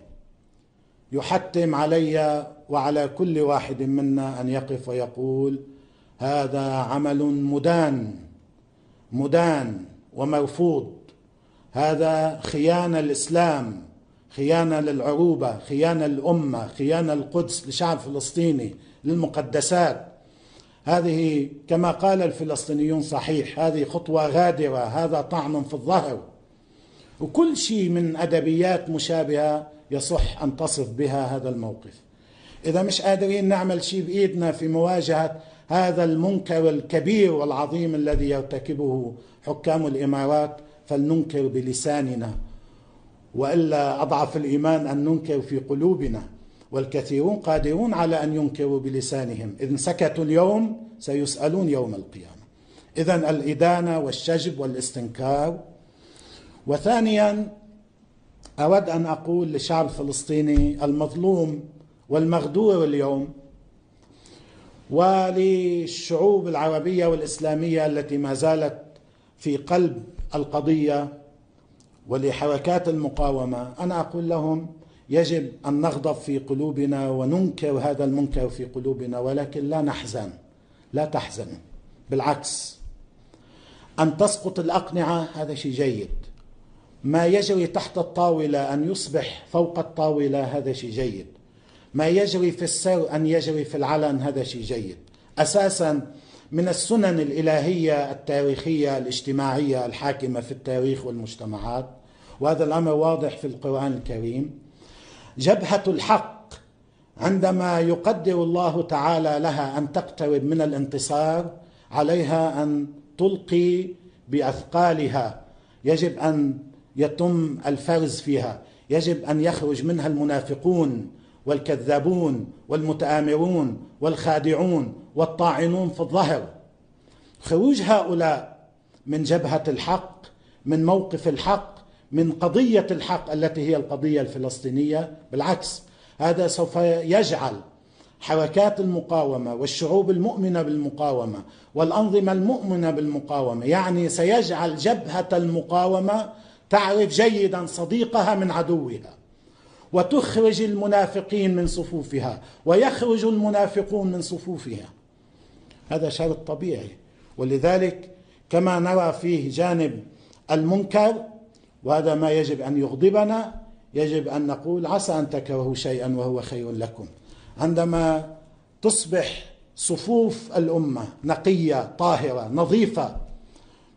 Speaker 1: يحتم علي وعلى كل واحد منا أن يقف ويقول هذا عمل مدان مدان ومرفوض، هذا خيانة الإسلام، خيانة للعروبة، خيانة للأمة، خيانة للقدس، لشعب فلسطيني، للمقدسات. هذه كما قال الفلسطينيون صحيح، هذه خطوة غادرة، هذا طعن في الظهر، وكل شيء من أدبيات مشابهة يصح أن تصف بها هذا الموقف. إذا مش قادرين نعمل شيء بإيدنا في مواجهة هذا المنكر الكبير والعظيم الذي يرتكبه حكام الإمارات فلننكر بلساننا، وإلا أضعف الإيمان أن ننكر في قلوبنا، والكثيرون قادرون على أن ينكروا بلسانهم، إذن سكتوا اليوم سيسألون يوم القيامة. إذن الإدانة والشجب والاستنكار. وثانيا أود أن أقول للشعب الفلسطيني المظلوم والمغدور اليوم وللشعوب العربية والإسلامية التي ما زالت في قلب القضية ولحركات المقاومة، أنا أقول لهم يجب أن نغضب في قلوبنا وننكر هذا المنكر في قلوبنا، ولكن لا نحزن، لا تحزنوا، بالعكس أن تسقط الأقنعة هذا شيء جيد، ما يجري تحت الطاولة أن يصبح فوق الطاولة هذا شيء جيد، ما يجري في السر أن يجري في العلن هذا شيء جيد. أساسا من السنن الإلهية التاريخية الاجتماعية الحاكمة في التاريخ والمجتمعات، وهذا الأمر واضح في القرآن الكريم، جبهة الحق عندما يقدر الله تعالى لها أن تقترب من الانتصار عليها أن تلقي بأثقالها، يجب أن يتم الفرز فيها، يجب أن يخرج منها المنافقون والكذابون والمتآمرون والخادعون والطاعنون في الظهر. خروج هؤلاء من جبهة الحق، من موقف الحق، من قضية الحق التي هي القضية الفلسطينية، بالعكس هذا سوف يجعل حركات المقاومة والشعوب المؤمنة بالمقاومة والأنظمة المؤمنة بالمقاومة، يعني سيجعل جبهة المقاومة تعرف جيدا صديقها من عدوها، وتخرج المنافقين من صفوفها ويخرج المنافقون من صفوفها. هذا شرط طبيعي، ولذلك كما نرى فيه جانب المنكر، وهذا ما يجب أن يغضبنا، يجب أن نقول عسى أن تكرهوا شيئا وهو خير لكم. عندما تصبح صفوف الأمة نقية طاهرة نظيفة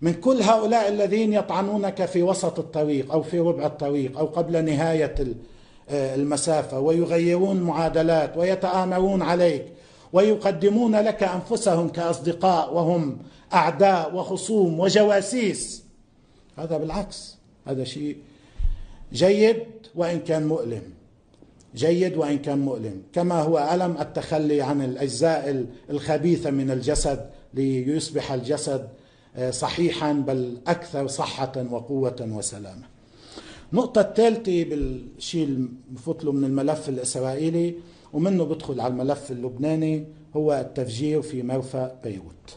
Speaker 1: من كل هؤلاء الذين يطعنونك في وسط الطريق أو في ربع الطريق أو قبل نهاية المسافة، ويغيرون معادلات ويتآمرون عليك ويقدمون لك أنفسهم كأصدقاء وهم أعداء وخصوم وجواسيس. هذا بالعكس، هذا شيء جيد وإن كان مؤلم، جيد وإن كان مؤلم، كما هو ألم التخلي عن الأجزاء الخبيثة من الجسد ليصبح الجسد صحيحا، بل أكثر صحة وقوة وسلامة. النقطة الثالثة بالشيء المفوت له من الملف الإسرائيلي ومنه بدخل على الملف اللبناني هو التفجير في مرفأ بيروت.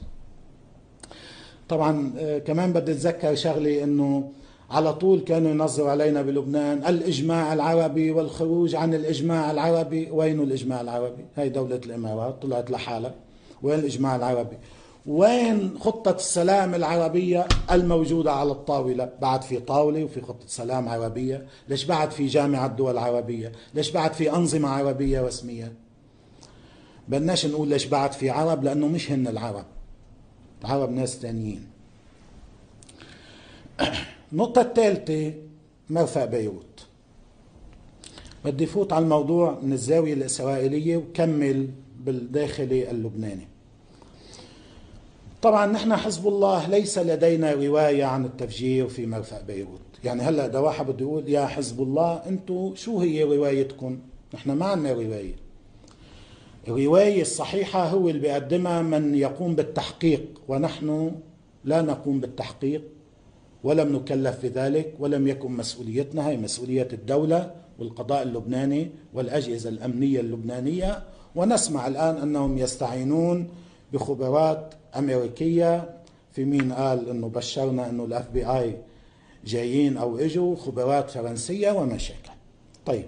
Speaker 1: طبعا كمان بدي أتذكر شغلي أنه على طول كانوا ينظروا علينا بلبنان الإجماع العربي والخروج عن الإجماع العربي. وين الإجماع العربي؟ هاي دولة الإمارات طلعت لحالها. وين الإجماع العربي؟ وين خطة السلام العربية الموجودة على الطاولة؟ بعد في طاولة وفي خطة سلام عربية. ليش بعد في جامعة دول العربية؟ ليش بعد في أنظمة عربية رسمية؟ بدناش نقول ليش بعد في عرب، لأنه مش هن العرب، العرب ناس تانيين. النقطة الثالثة مرفأ بيروت. بدي فوت على الموضوع من الزاوية الإسرائيلية وكمل بالداخلي اللبناني. طبعا نحن حزب الله ليس لدينا رواية عن التفجير في مرفأ بيروت. يعني هلأ ده واحد بده يقول يا حزب الله انتو شو هي روايتكم؟ نحن ما عندنا رواية. الرواية الصحيحة هو اللي بيقدمها من يقوم بالتحقيق، ونحن لا نقوم بالتحقيق ولم نكلف بذلك ولم يكن مسؤوليتنا. هي مسؤولية الدولة والقضاء اللبناني والأجهزة الأمنية اللبنانية. ونسمع الآن أنهم يستعينون بخبرات أمريكية. في مين قال أنه بشرنا أنه الأف بي آي جايين أو إجوا، خبرات فرنسية ومشاكل. طيب،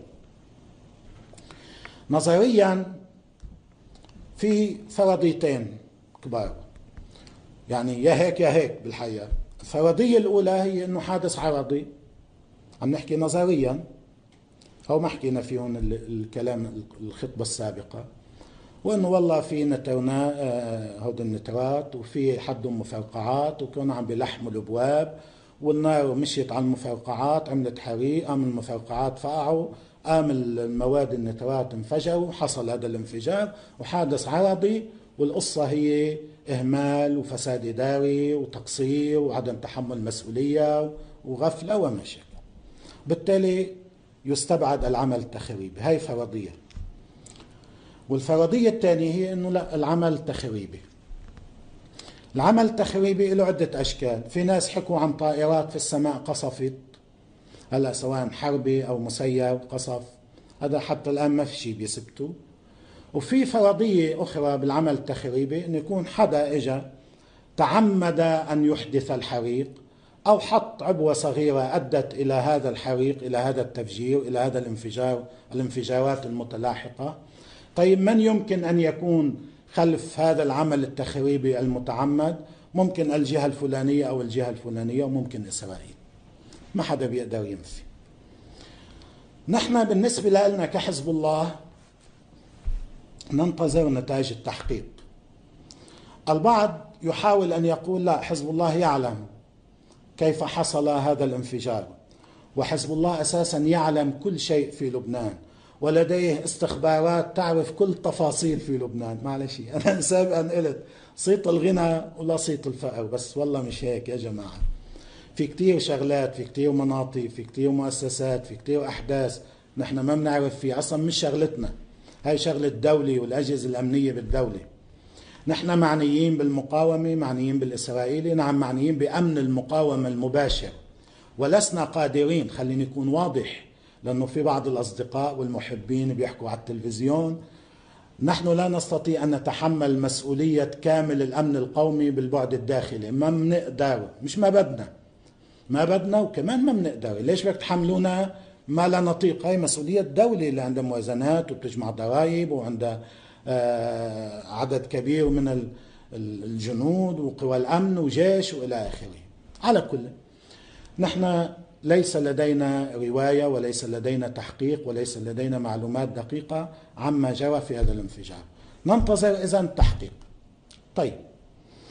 Speaker 1: نظريا في فرضيتين كبار، يعني يا هيك يا هيك بالحقيقة. الفرضية الأولى هي أنه حادث عرضي، عم نحكي نظريا أو ما حكينا فيهم الكلام الخطبة السابقة، وأنه والله في نترنا هود النترات وفي حدهم مفرقعات وكانوا عم بيلحموا الأبواب والنار مشيت على المفرقعات عملت حريق، قام المفرقعات فقعوا، قام المواد النترات انفجروا، حصل هذا الانفجار وحادث عرضي. والقصة هي إهمال وفساد إداري وتقصير وعدم تحمل مسؤولية وغفلة ومشاكل، بالتالي يستبعد العمل التخريبي. هاي فرضية. والفرضية الثانية هي أنه لا، العمل تخريبي. العمل التخريبي له عدة أشكال. في ناس حكوا عن طائرات في السماء قصفت، هلا سواء حربي أو مسير قصف، هذا حتى الآن ما في شيء بيثبته. وفي فرضية أخرى بالعمل التخريبي أن يكون حدا إجا تعمد أن يحدث الحريق أو حط عبوة صغيرة أدت إلى هذا الحريق، إلى هذا التفجير، إلى هذا الانفجار، الانفجارات المتلاحقة. طيب، من يمكن أن يكون خلف هذا العمل التخريبي المتعمد؟ ممكن الجهة الفلانية أو الجهة الفلانية، وممكن إسرائيل. ما حدا بيقدر ينفي. نحن بالنسبة لنا كحزب الله ننتظر نتائج التحقيق. البعض يحاول أن يقول لا، حزب الله يعلم كيف حصل هذا الانفجار، وحزب الله أساسا يعلم كل شيء في لبنان، ولديه استخبارات تعرف كل تفاصيل في لبنان. معلش أنا سابقا قلت صيت الغنى ولا صيت الفقر، بس والله مش هيك يا جماعة. في كتير شغلات، في كتير مناطق، في كتير مؤسسات، في كتير أحداث نحن ما بنعرف فيه، أصلا مش شغلتنا. هاي شغلة الدولة والأجهزة الأمنية بالدولة. نحن معنيين بالمقاومة، معنيين بالإسرائيلي، نعم معنيين بأمن المقاومة المباشر، ولسنا قادرين. خليني يكون واضح، لأنه في بعض الأصدقاء والمحبين بيحكوا على التلفزيون. نحن لا نستطيع أن نتحمل مسؤولية كامل الأمن القومي بالبعد الداخلي، ما بنقدر، مش ما بدنا، ما بدنا وكمان ما بنقدر. ليش بدك تحملونا ما لا نطيق؟ هاي مسؤولية الدولة اللي عندها موازنات وبتجمع ضرائب وعندها عدد كبير من الجنود وقوى الأمن وجيش وإلى آخره. على كل، نحن ليس لدينا رواية وليس لدينا تحقيق وليس لدينا معلومات دقيقة عما جرى في هذا الانفجار. ننتظر إذن التحقيق. طيب،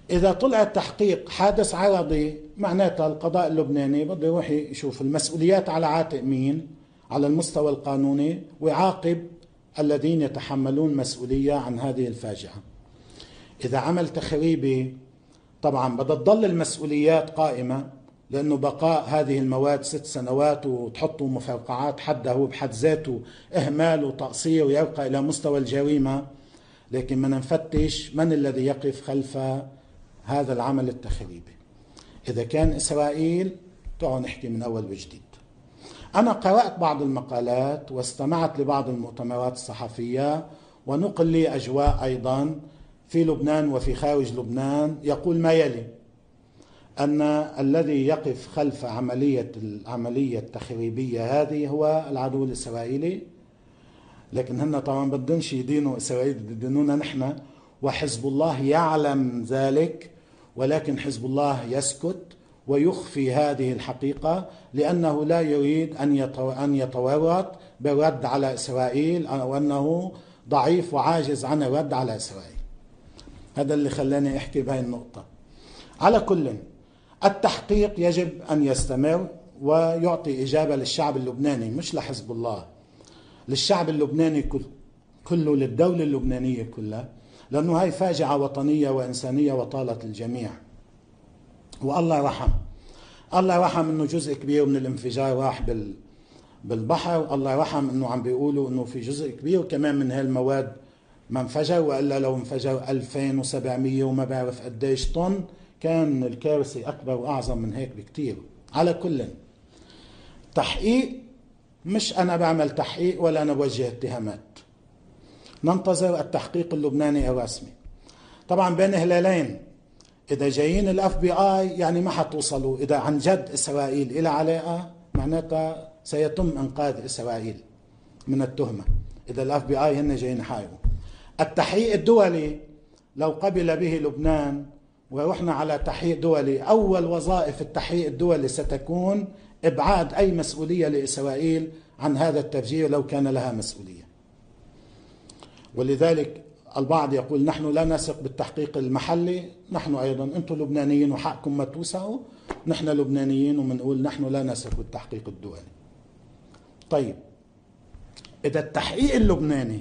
Speaker 1: إذا طلع التحقيق حادث عرضي معناتها القضاء اللبناني بده يروح يشوف المسؤوليات على عاتق مين على المستوى القانوني ويعاقب الذين يتحملون مسؤولية عن هذه الفاجعة. إذا عمل تخريبي طبعا بدها تضل المسؤوليات قائمة، لأنه بقاء هذه المواد ست سنوات وتحطوا مفرقعات حدها هو بحد ذاته إهمال وتقصير ويرقى إلى مستوى الجريمة، لكن بدنا نفتش من الذي يقف خلف هذا العمل التخريبي. إذا كان إسرائيل تعالوا نحكي من أول وجديد. أنا قرأت بعض المقالات واستمعت لبعض المؤتمرات الصحفية ونقل لي أجواء أيضا في لبنان وفي خارج لبنان يقول ما يلي: أن الذي يقف خلف عملية العملية التخريبية هذه هو العدو الإسرائيلي، لكن هن طبعا بدنش يدينوا إسرائيل، بدينونا نحن، وحزب الله يعلم ذلك، ولكن حزب الله يسكت ويخفي هذه الحقيقة لأنه لا يريد أن يتورط بالرد على إسرائيل أو أنه ضعيف وعاجز عن الرد على إسرائيل. هذا اللي خلاني أحكي بهاي النقطة. على كل، التحقيق يجب أن يستمر ويعطي إجابة للشعب اللبناني، مش لحزب الله، للشعب اللبناني كله، للدولة اللبنانية كلها، لأنه هاي فاجعة وطنية وإنسانية وطالت الجميع. والله رحم، الله رحم إنه جزء كبير من الانفجار راح بالبحر، الله رحم إنه عم بيقولوا إنه في جزء كبير كمان من هالمواد ما انفجر، وإلا لو انفجر ألفين وسبعمية وما بعرف قديش طن كان الكارثة أكبر وأعظم من هيك بكتير. على كل، تحقيق، مش أنا بعمل تحقيق ولا أنا بوجه اتهامات، ننتظر التحقيق اللبناني الرسمي. طبعا بين هلالين، إذا جايين الاف بي اي يعني ما حتوصلوا، إذا عن جد إسرائيل إلى علاقة معناتها سيتم إنقاذ إسرائيل من التهمة، إذا الاف بي اي هن جايين يحاربوا. التحقيق الدولي لو قبل به لبنان ورحنا على تحقيق دولي، أول وظائف التحقيق الدولي ستكون إبعاد أي مسؤولية لإسرائيل عن هذا التفجير لو كان لها مسؤولية. ولذلك البعض يقول نحن لا نثق بالتحقيق المحلي، نحن أيضا، أنتم لبنانيين وحقكم ما توسعوا، نحن لبنانيين ومنقول نحن لا نثق بالتحقيق الدولي. طيب، إذا التحقيق اللبناني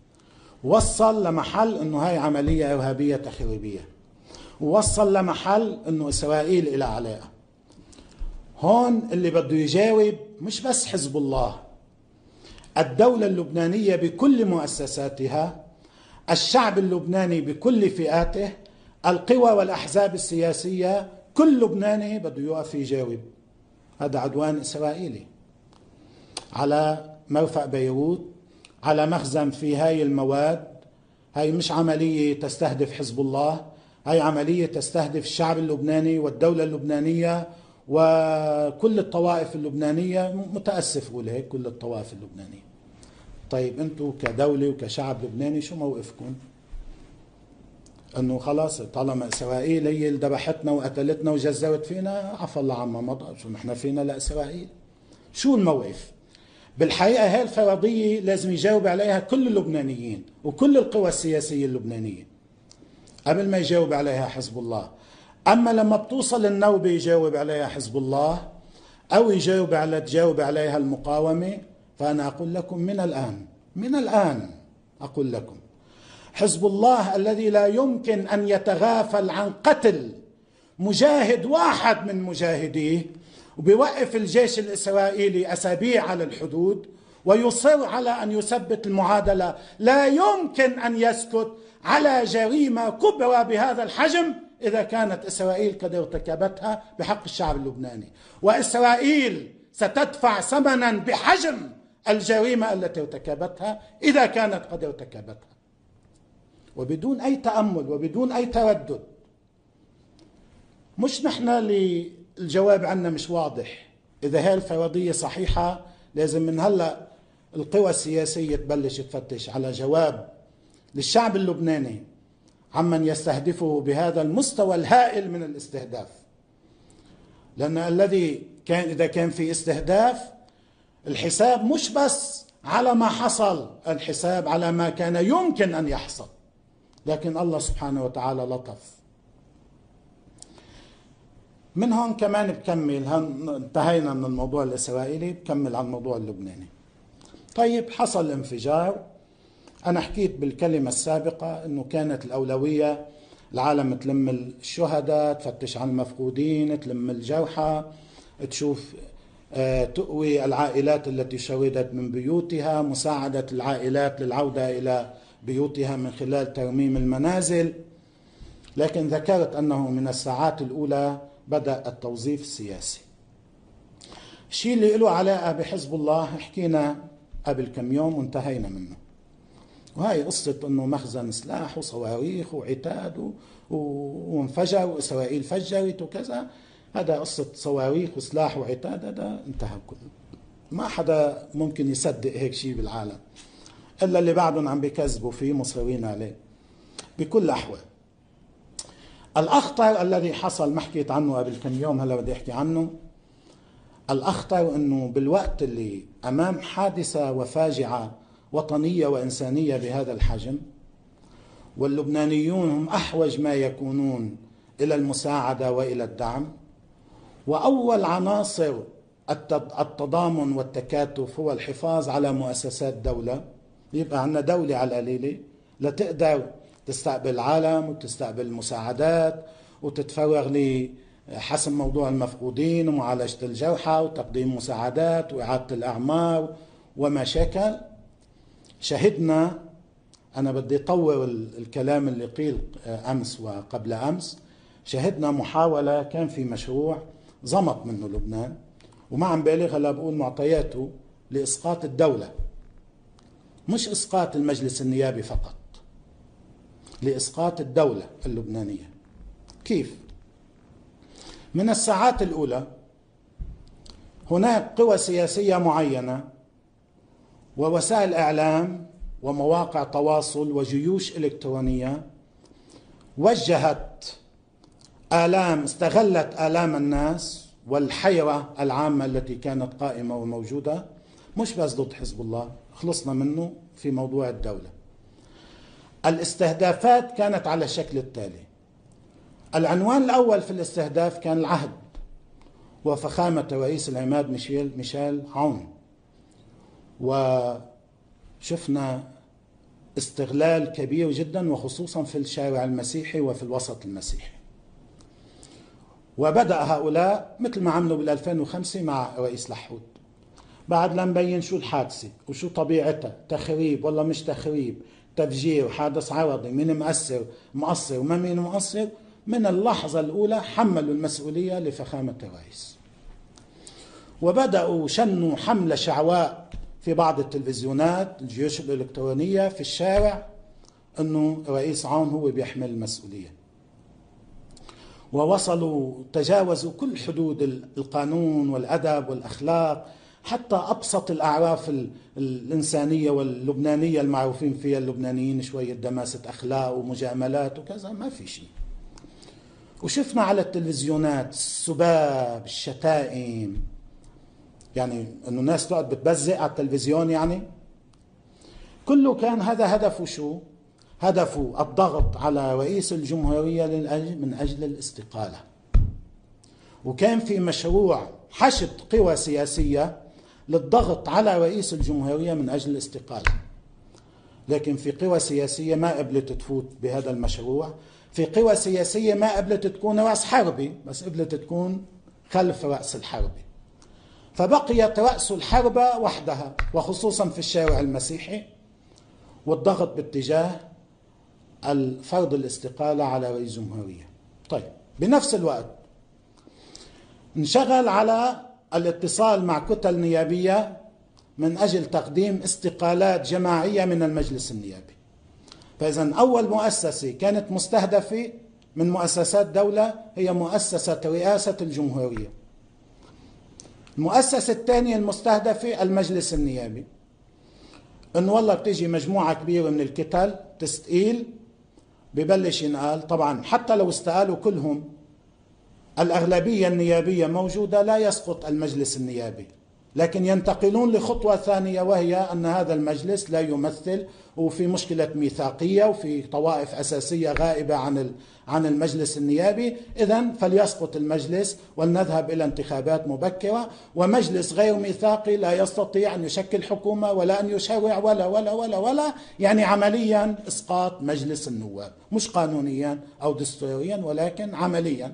Speaker 1: وصل لمحل أنه هاي عملية إرهابية تخريبية، ووصل لمحل أنه إسرائيل إلى علاقة، هون اللي بده يجاوب مش بس حزب الله، الدولة اللبنانية بكل مؤسساتها، الشعب اللبناني بكل فئاته، القوى والأحزاب السياسية، كل لبناني بده يقف يجاوب. هذا عدوان إسرائيلي على مرفأ بيروت، على مخزن في هاي المواد. هاي مش عملية تستهدف حزب الله، هاي عملية تستهدف الشعب اللبناني والدولة اللبنانية وكل الطوائف اللبنانية. متأسف أقول هيك، كل الطوائف اللبنانية. طيب أنتوا كدولة وكشعب لبناني شو موقفكم؟ أنه خلاص طالما إسرائيل هي اللي ذبحتنا وقتلتنا وجزرت فينا، عفى الله عما مضى، شو نحن فينا لإسرائيل؟ شو الموقف؟ بالحقيقة هاي الفرضية لازم يجاوب عليها كل اللبنانيين وكل القوى السياسية اللبنانية قبل ما يجاوب عليها حزب الله. أما لما بتوصل النوبة يجاوب عليها حزب الله أو يجاوب على تجاوب عليها المقاومة، فأنا أقول لكم من الآن من الآن أقول لكم، حزب الله الذي لا يمكن أن يتغافل عن قتل مجاهد واحد من مجاهديه، وبيوقف الجيش الإسرائيلي أسابيع على الحدود ويصر على أن يثبت المعادلة، لا يمكن أن يسكت على جريمة كبرى بهذا الحجم إذا كانت إسرائيل قد ارتكبتها بحق الشعب اللبناني. وإسرائيل ستدفع ثمنا بحجم الجريمة التي ارتكبتها إذا كانت قد ارتكبتها، وبدون أي تأمل وبدون أي تردد. مش نحن اللي الجواب عنا مش واضح. إذا هاي الفرضية صحيحة لازم من هلأ القوى السياسية تبلش تفتش على جواب للشعب اللبناني عمن يستهدفه بهذا المستوى الهائل من الاستهداف. لأن الذي كان إذا كان في استهداف، الحساب مش بس على ما حصل، الحساب على ما كان يمكن أن يحصل. لكن الله سبحانه وتعالى لطف من هون كمان بكمل، انتهينا من الموضوع الإسرائيلي، بكمل عن الموضوع اللبناني. طيب حصل انفجار. أنا حكيت بالكلمة السابقة أنه كانت الأولوية العالم تلم الشهداء، تفتش عن المفقودين، تلم الجرحى، تشوف تقوي العائلات التي شردت من بيوتها، مساعدة العائلات للعودة إلى بيوتها من خلال ترميم المنازل. لكن ذكرت أنه من الساعات الأولى بدأ التوظيف السياسي. الشيء اللي له علاقة بحزب الله حكينا قبل كم يوم وانتهينا منه، وهي قصة أنه مخزن سلاح وصواريخ وعتاد وانفجر وإسرائيل فجرت وكذا. هذا قصة صواريخ وسلاح وعتاد، هذا انتهى كله. ما حدا ممكن يصدق هيك شيء بالعالم إلا اللي بعدهم عم بيكذبوا فيه مصرين عليه. بكل الأحوال الأخطر الذي حصل، ما حكيت عنه قبل كم يوم، هلا بدي أحكي عنه. الأخطر أنه بالوقت اللي أمام حادثة وفاجعة وطنية وإنسانية بهذا الحجم، واللبنانيون هم أحوج ما يكونون إلى المساعدة وإلى الدعم، وأول عناصر التضامن والتكاتف هو الحفاظ على مؤسسات دولة. يبقى عندنا دولة على القليلة لتقدر تستقبل العالم وتستقبل المساعدات وتتفرغ لحسم موضوع المفقودين ومعالجة الجرحى وتقديم مساعدات وإعادة الأعمار وما شاكل. شهدنا، أنا بدي أطور الكلام اللي قيل أمس وقبل أمس، شهدنا محاولة، كان في مشروع زمط منه لبنان، وما عم بالغ هلا بقول معطياته، لإسقاط الدولة، مش إسقاط المجلس النيابي فقط، لإسقاط الدولة اللبنانية. كيف؟ من الساعات الأولى هناك قوى سياسية معينة ووسائل إعلام ومواقع تواصل وجيوش إلكترونية وجهت آلام، استغلت آلام الناس والحيرة العامة التي كانت قائمة وموجودة، مش بس ضد حزب الله، خلصنا منه في موضوع الدولة. الاستهدافات كانت على الشكل التالي: العنوان الأول في الاستهداف كان العهد وفخامة رئيس العماد ميشيل ميشيل عون، وشفنا استغلال كبير جدا وخصوصا في الشارع المسيحي وفي الوسط المسيحي. وبدأ هؤلاء مثل ما عملوا بالألفين وخمسة مع رئيس لحود، بعد لا نبين شو الحادثة وشو طبيعتها، تخريب ولا مش تخريب، تفجير، حادث عرضي، مين مؤثر مقصر وما مين مقصر، من اللحظة الأولى حملوا المسؤولية لفخامة الرئيس. وبدأوا شنوا حملة شعواء في بعض التلفزيونات، الجيوش الإلكترونية، في الشارع، أنه رئيس عون هو بيحمل المسؤولية. ووصلوا تجاوزوا كل حدود القانون والأدب والأخلاق، حتى أبسط الأعراف الإنسانية واللبنانية المعروفين فيها اللبنانيين، شوية دماسة أخلاق ومجاملات وكذا، ما في شيء. وشفنا على التلفزيونات السباب، الشتائم، يعني أنه الناس تقعد بتبزق على التلفزيون، يعني كله كان هذا هدفه شو؟ هدفه الضغط على رئيس الجمهورية من أجل الاستقالة. وكان في مشروع حشد قوى سياسية للضغط على رئيس الجمهورية من أجل الاستقالة، لكن في قوى سياسية ما قبلت تفوت بهذا المشروع، في قوى سياسية ما قبلت تكون رأس حربي، بس قبلت تكون خلف رأس الحربي، فبقيت رأس الحربة وحدها، وخصوصا في الشارع المسيحي، والضغط باتجاه الفرض الاستقالة على رئيس الجمهورية. طيب، بنفس الوقت انشغل على الاتصال مع كتل نيابية من أجل تقديم استقالات جماعية من المجلس النيابي. فإذا أول مؤسسة كانت مستهدفة من مؤسسات دولة هي مؤسسة رئاسة الجمهورية. المؤسسة الثانية المستهدفة المجلس النيابي، إنه والله بتيجي مجموعة كبيرة من الكتل تستقيل، ببلش ينقال. طبعا حتى لو استقالوا كلهم، الأغلبية النيابية موجودة، لا يسقط المجلس النيابي، لكن ينتقلون لخطوة ثانية، وهي أن هذا المجلس لا يمثل، وفي مشكلة ميثاقية، وفي طوائف أساسية غائبة عن عن المجلس النيابي. إذن فليسقط المجلس ولنذهب إلى انتخابات مبكرة، ومجلس غير ميثاقي لا يستطيع أن يشكل حكومة ولا أن يشرع ولا ولا ولا ولا يعني عمليا إسقاط مجلس النواب، مش قانونيا أو دستوريا ولكن عمليا.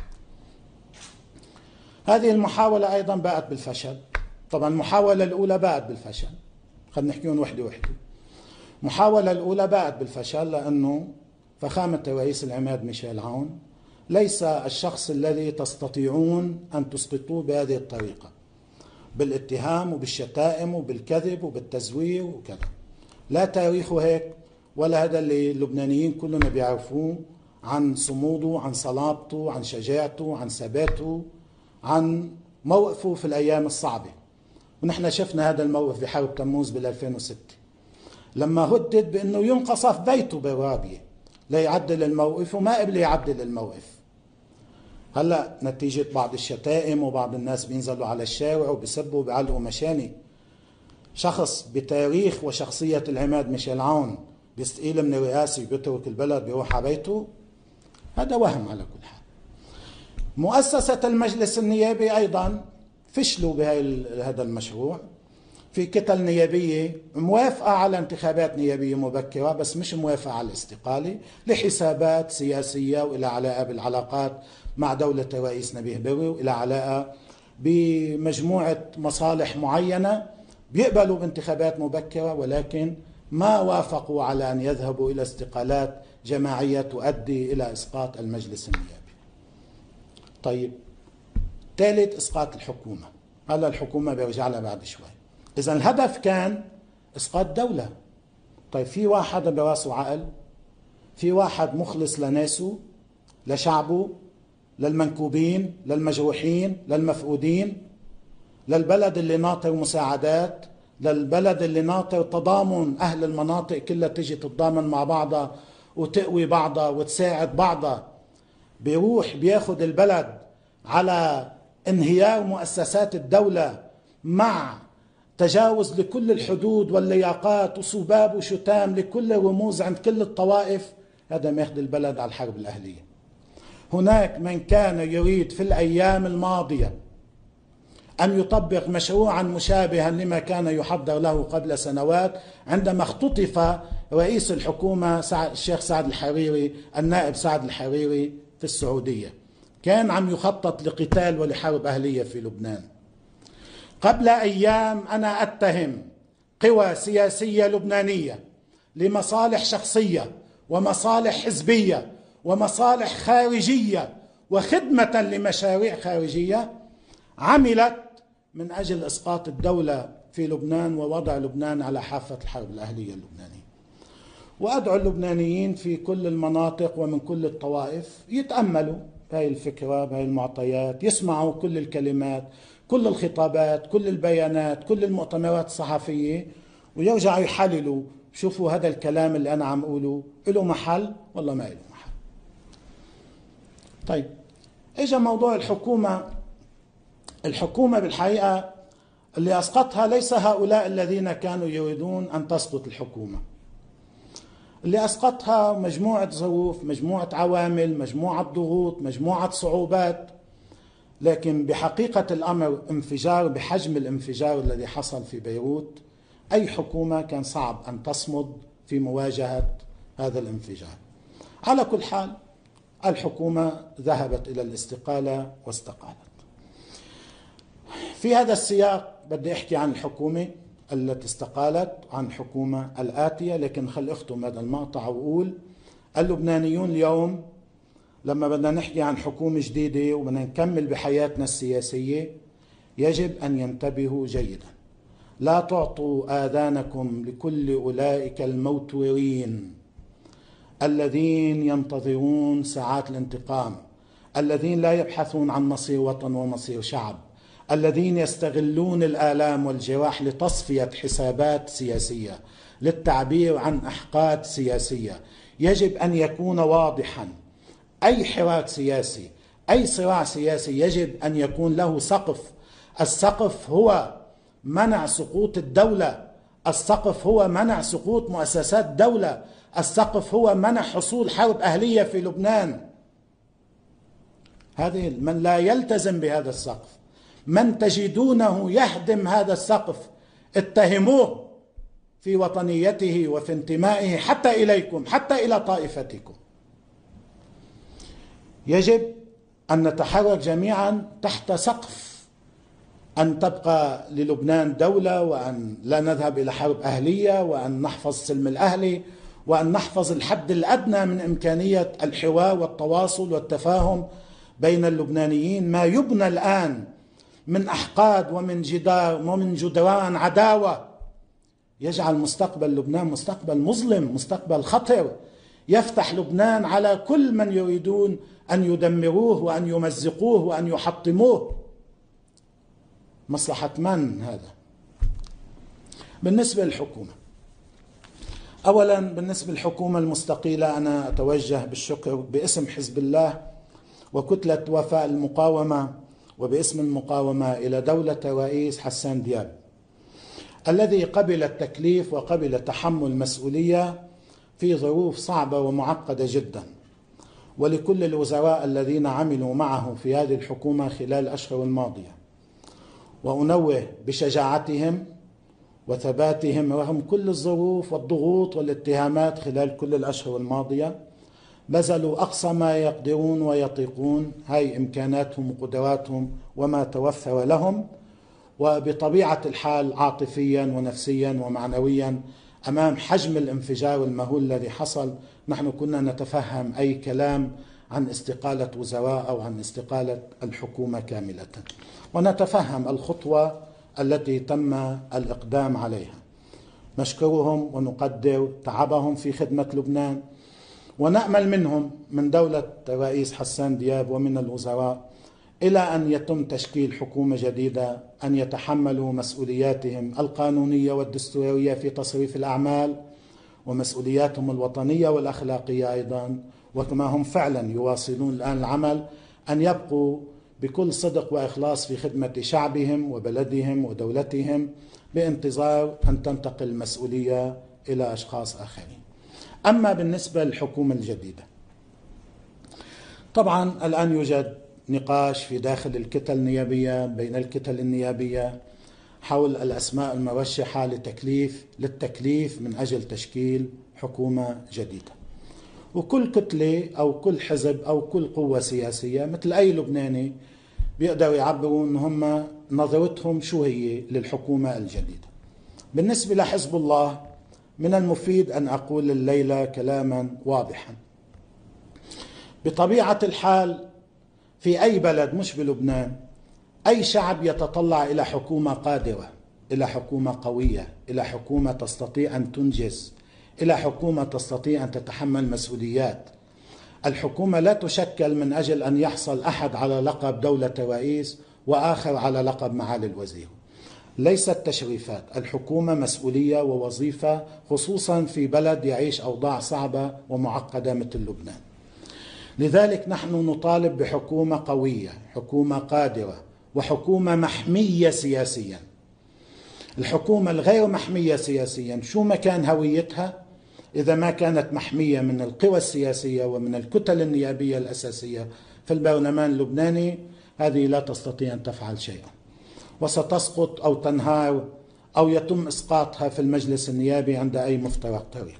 Speaker 1: هذه المحاولة أيضا باءت بالفشل. طبعا المحاولة الأولى باءت بالفشل، خلينا نحكيهم وحدة وحدة. المحاولة الأولى باءت بالفشل لأنه فخامة رئيس العماد ميشيل عون ليس الشخص الذي تستطيعون أن تسقطوه بهذه الطريقة، بالاتهام وبالشتائم وبالكذب وبالتزوير وكذا. لا تاريخه هيك، ولا هذا اللي اللبنانيين كلنا بيعرفوه عن صموده، عن صلابته، عن شجاعته، عن ثباته، عن موقفه في الأيام الصعبة. ونحن شفنا هذا الموقف بحرب تموز بال ألفين وستة لما هدد بأنه ينقصف بيته بالرابية ليعدل الموقف، وما قبل يعدل الموقف. هلأ نتيجة بعض الشتائم وبعض الناس بينزلوا على الشارع وبيسبوا وبيعلقوا مشاني، شخص بتاريخ وشخصية العماد ميشيل عون بيستقيل من الرئاسة وبيترك البلد بيروح على بيته؟ هذا وهم على كل حال. مؤسسة المجلس النيابي أيضا فشلوا بهذا المشروع. في كتل نيابية موافقة على انتخابات نيابية مبكرة، بس مش موافقة على الاستقالة لحسابات سياسية وإلى علاقة بالعلاقات مع دولة الرئيس نبيه بري، وإلى علاقة بمجموعة مصالح معينة. بيقبلوا بانتخابات مبكرة ولكن ما وافقوا على أن يذهبوا إلى استقالات جماعية تؤدي إلى إسقاط المجلس النيابي. طيب، ثالث إسقاط الحكومة. هلا الحكومة بيرجع لها بعد شوي. إذا الهدف كان إسقاط دولة. طيب، في واحد براسه عقل، في واحد مخلص لناسه، لشعبه، للمنكوبين، للمجروحين، للمفقودين، للبلد اللي ناطر مساعدات، للبلد اللي ناطر تضامن أهل المناطق كلها تجي تتضامن مع بعضها وتقوي بعضها وتساعد بعضها. بيروح بياخد البلد على انهيار مؤسسات الدولة مع تجاوز لكل الحدود واللياقات وصباب وشتام لكل الرموز عند كل الطوائف. هذا ماخذ البلد على الحرب الأهلية. هناك من كان يريد في الأيام الماضية أن يطبق مشروعا مشابها لما كان يحضر له قبل سنوات عندما اختطف رئيس الحكومة الشيخ سعد الحريري، النائب سعد الحريري في السعودية. كان عم يخطط لقتال ولحرب أهلية في لبنان. قبل أيام أنا أتهم قوى سياسية لبنانية لمصالح شخصية ومصالح حزبية ومصالح خارجية وخدمة لمشاريع خارجية عملت من أجل إسقاط الدولة في لبنان ووضع لبنان على حافة الحرب الأهلية اللبنانية. وأدعو اللبنانيين في كل المناطق ومن كل الطوائف يتأملوا بهذه الفكرة، بهذه المعطيات، يسمعوا كل الكلمات، كل الخطابات، كل البيانات، كل المؤتمرات الصحفية، ويرجعوا يحللوا، شوفوا هذا الكلام اللي أنا عم أقوله له محل والله ما له محل. طيب، إجا موضوع الحكومة. الحكومة بالحقيقة اللي أسقطها ليس هؤلاء الذين كانوا يريدون أن تسقط الحكومة. اللي أسقطها مجموعة ظروف، مجموعة عوامل، مجموعة ضغوط، مجموعة صعوبات. لكن بحقيقة الأمر انفجار بحجم الانفجار الذي حصل في بيروت، أي حكومة كان صعب أن تصمد في مواجهة هذا الانفجار. على كل حال الحكومة ذهبت إلى الاستقالة واستقالت. في هذا السياق بدي أحكي عن الحكومة التي استقالت وعن الحكومة الآتية، لكن خل أختم هذا المقطع وأقول اللبنانيون اليوم لما بدنا نحكي عن حكومة جديدة وبدنا نكمل بحياتنا السياسية يجب أن ينتبهوا جيدا. لا تعطوا آذانكم لكل أولئك الموتورين الذين ينتظرون ساعات الانتقام، الذين لا يبحثون عن مصير وطن ومصير شعب، الذين يستغلون الآلام والجراح لتصفية حسابات سياسية، للتعبير عن أحقاد سياسية. يجب أن يكون واضحا، أي حراك سياسي، أي صراع سياسي يجب أن يكون له سقف. السقف هو منع سقوط الدولة، السقف هو منع سقوط مؤسسات الدولة، السقف هو منع حصول حرب أهلية في لبنان. هذه من لا يلتزم بهذا السقف، من تجدونه يهدم هذا السقف، اتهموه في وطنيته وفي انتمائه حتى إليكم، حتى إلى طائفتكم. يجب أن نتحرك جميعا تحت سقف أن تبقى للبنان دولة، وأن لا نذهب إلى حرب أهلية، وأن نحفظ السلم الأهلي، وأن نحفظ الحد الأدنى من إمكانية الحوار والتواصل والتفاهم بين اللبنانيين. ما يبنى الآن من أحقاد ومن جدار ومن جدران عداوة يجعل مستقبل لبنان مستقبل مظلم، مستقبل خطر، يفتح لبنان على كل من يريدون أن يدمروه وأن يمزقوه وأن يحطموه. مصلحة من هذا؟ بالنسبة للحكومة، أولا بالنسبة للحكومة المستقيلة، أنا أتوجه بالشكر باسم حزب الله وكتلة وفاء المقاومة وباسم المقاومة إلى دولة الرئيس حسان دياب، الذي قبل التكليف وقبل تحمل المسؤولية في ظروف صعبة ومعقدة جدا، ولكل الوزراء الذين عملوا معه في هذه الحكومة خلال الأشهر الماضية. وأنوه بشجاعتهم وثباتهم رغم كل الظروف والضغوط والاتهامات خلال كل الأشهر الماضية. بذلوا أقصى ما يقدرون ويطيقون، هاي إمكاناتهم وقدراتهم وما توفر لهم، وبطبيعة الحال عاطفيا ونفسيا ومعنويا أمام حجم الانفجار المهول الذي حصل. نحن كنا نتفهم أي كلام عن استقالة وزراء أو عن استقالة الحكومة كاملة، ونتفهم الخطوة التي تم الإقدام عليها. نشكرهم ونقدر تعبهم في خدمة لبنان، ونأمل منهم من دولة الرئيس حسان دياب ومن الوزراء إلى أن يتم تشكيل حكومة جديدة أن يتحملوا مسؤولياتهم القانونية والدستورية في تصريف الأعمال، ومسؤولياتهم الوطنية والأخلاقية أيضا، وكما هم فعلا يواصلون الآن العمل، أن يبقوا بكل صدق وإخلاص في خدمة شعبهم وبلدهم ودولتهم، بانتظار أن تنتقل المسؤولية إلى أشخاص آخرين. أما بالنسبة للحكومة الجديدة، طبعا الآن يوجد نقاش في داخل الكتل النيابية بين الكتل النيابية حول الأسماء المرشحة لتكليف للتكليف من أجل تشكيل حكومة جديدة. وكل كتلة أو كل حزب أو كل قوة سياسية مثل أي لبناني بيقدروا يعبروا أن هم نظرتهم شو هي للحكومة الجديدة. بالنسبة لحزب الله، من المفيد أن أقول الليلة كلاما واضحا. بطبيعة الحال في أي بلد مش بلبنان، أي شعب يتطلع إلى حكومة قادرة، إلى حكومة قوية، إلى حكومة تستطيع أن تنجز، إلى حكومة تستطيع أن تتحمل مسؤوليات. الحكومة لا تشكل من أجل أن يحصل أحد على لقب دولة رئيس وآخر على لقب معالي الوزير. ليست تشريفات، الحكومة مسؤولية ووظيفة، خصوصا في بلد يعيش أوضاع صعبة ومعقدة مثل لبنان. لذلك نحن نطالب بحكومة قوية، حكومة قادرة، وحكومة محمية سياسيا. الحكومة الغير محمية سياسيا شو ما كان هويتها، إذا ما كانت محمية من القوى السياسية ومن الكتل النيابية الأساسية في البرلمان اللبناني، هذه لا تستطيع أن تفعل شيئا، وستسقط أو تنهار أو يتم إسقاطها في المجلس النيابي عند أي مفترق طريق.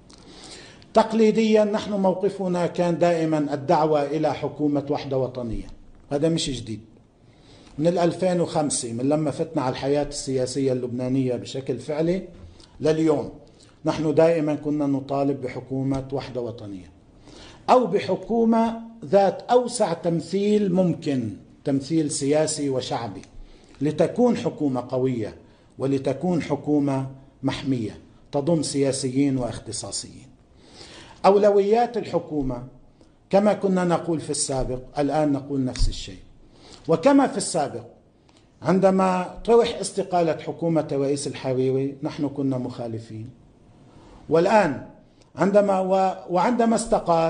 Speaker 1: تقليديا نحن موقفنا كان دائما الدعوة إلى حكومة وحدة وطنية، هذا مش جديد. من ألفين وخمسة من لما فتنا على الحياة السياسية اللبنانية بشكل فعلي لليوم، نحن دائما كنا نطالب بحكومة وحدة وطنية، أو بحكومة ذات أوسع تمثيل ممكن، تمثيل سياسي وشعبي، لتكون حكومة قوية ولتكون حكومة محمية تضم سياسيين واختصاصيين. أولويات الحكومة كما كنا نقول في السابق، الآن نقول نفس الشيء. وكما في السابق عندما طرح استقالة حكومة رئيس الحريري نحن كنا مخالفين، والآن عندما و... وعندما استقال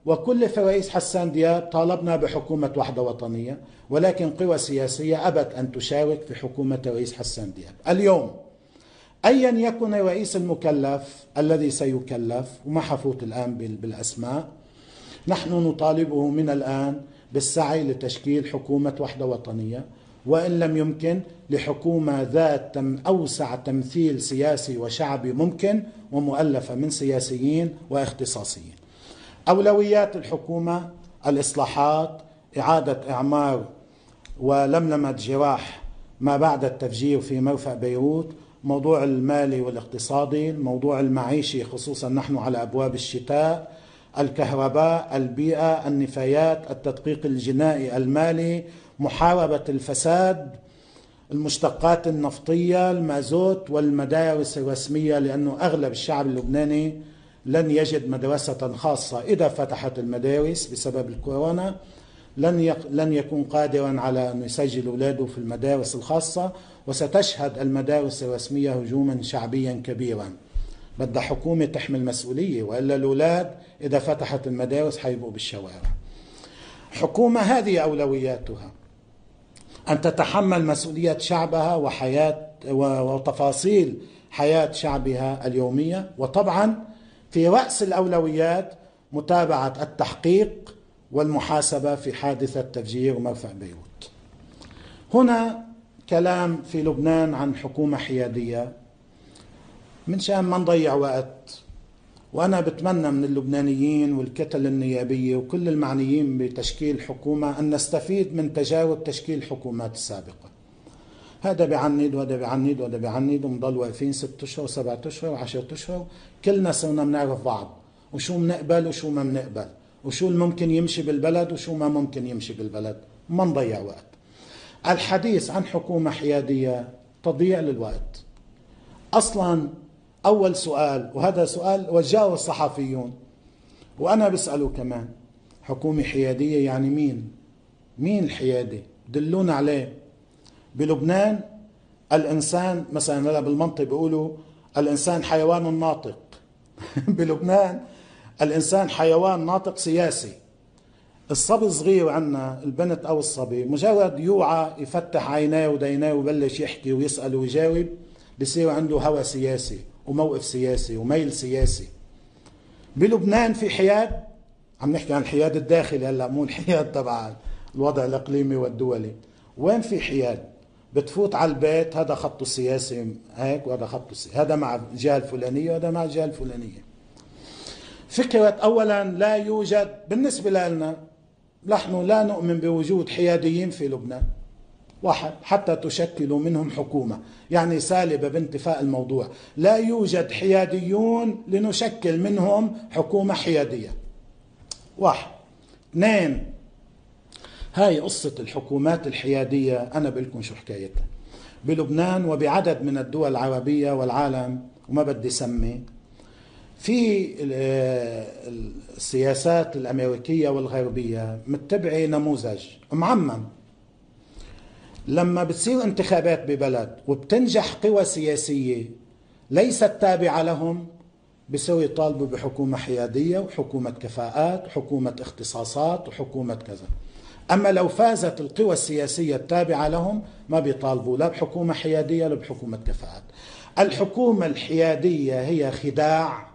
Speaker 1: وكلف الرئيس حسان دياب طالبنا بحكومة وحدة وطنية، ولكن قوى سياسية أبت أن تشارك في حكومة الرئيس حسان دياب. اليوم أيا يكن الرئيس المكلف الذي سيكلف، وما حفوت الآن بالأسماء، نحن نطالبه من الآن بالسعي لتشكيل حكومة وحدة وطنية، وإن لم يمكن لحكومة ذات أوسع تمثيل سياسي وشعبي ممكن، ومؤلفة من سياسيين واختصاصيين. أولويات الحكومة: الإصلاحات، إعادة إعمار ولملمة جراح ما بعد التفجير في مرفأ بيروت، موضوع المالي والاقتصادي، الموضوع المعيشي خصوصا نحن على أبواب الشتاء، الكهرباء، البيئة، النفايات، التدقيق الجنائي المالي، محاربة الفساد، المشتقات النفطية، المازوت، والمدارس الرسمية، لأنه أغلب الشعب اللبناني لن يجد مدرسة خاصة إذا فتحت المدارس بسبب الكورونا، لن لن يكون قادرا على أن يسجل أولاده في المدارس الخاصة، وستشهد المدارس الرسمية هجوما شعبيا كبيرا. بدها حكومة تحمل مسؤولية، وإلا الأولاد إذا فتحت المدارس حيبقوا بالشوارع. حكومة هذه أولوياتها أن تتحمل مسؤولية شعبها وحياة وتفاصيل حياة شعبها اليومية، وطبعا في رأس الأولويات متابعة التحقيق والمحاسبة في حادثة تفجير مرفأ بيروت. هنا كلام في لبنان عن حكومة حيادية من شان ما نضيع وقت، وأنا بتمنى من اللبنانيين والكتل النيابية وكل المعنيين بتشكيل حكومة أن نستفيد من تجارب تشكيل الحكومات السابقة. هذا بيعند وهذا بيعند وهذا بيعند، ونضل واقفين ست أشهر وسبعة أشهر وعشرة أشهر، كلنا صرنا بنعرف بعض وشو بنقبل وشو ما بنقبل، وشو الممكن يمشي بالبلد وشو ما ممكن يمشي بالبلد. ما نضيع وقت. الحديث عن حكومة حيادية تضييع للوقت. أصلا أول سؤال، وهذا سؤال وجهه الصحفيون وأنا بسأله كمان، حكومة حيادية يعني مين؟ مين الحيادي؟ دلونا عليه. بلبنان الإنسان مثلا بالمنطق بيقولوا الإنسان حيوان ناطق. بلبنان الإنسان حيوان ناطق سياسي. الصبي صغير عنا، البنت أو الصبي، مجرد يوعى يفتح عينيه ودينيه ويبلش يحكي ويسأل ويجاوب، بصير عنده هوى سياسي وموقف سياسي وميل سياسي. بلبنان في حياد، عم نحكي عن الحياد الداخلي هلا، مو الحياد تبع الوضع الإقليمي والدولي. وين في حياد؟ بتفوت على البيت هذا خطه السياسي هيك وهذا خطه السياسي، هذا مع الجهة الفلانية وهذا مع الجهة الفلانية. فكرة أولا لا يوجد بالنسبة لنا، نحن لا نؤمن بوجود حياديين في لبنان. واحد، حتى تشكلوا منهم حكومة، يعني سالبة بانتفاء الموضوع، لا يوجد حياديون لنشكل منهم حكومة حيادية. واحد. اثنين، هاي قصة الحكومات الحيادية أنا بقولكم شو حكايتها بلبنان وبعدد من الدول العربية والعالم، وما بدي سمي. في السياسات الأمريكية والغربية متبعي نموذج معمم. لما بتصير انتخابات ببلد وبتنجح قوى سياسية ليست تابعة لهم، بصيروا يطالبوا بحكومة حيادية وحكومة كفاءات وحكومة اختصاصات وحكومة كذا. أما لو فازت القوى السياسية التابعة لهم ما بيطالبوا لا بحكومة حيادية ولا بحكومة كفاءات. الحكومة الحيادية هي خداع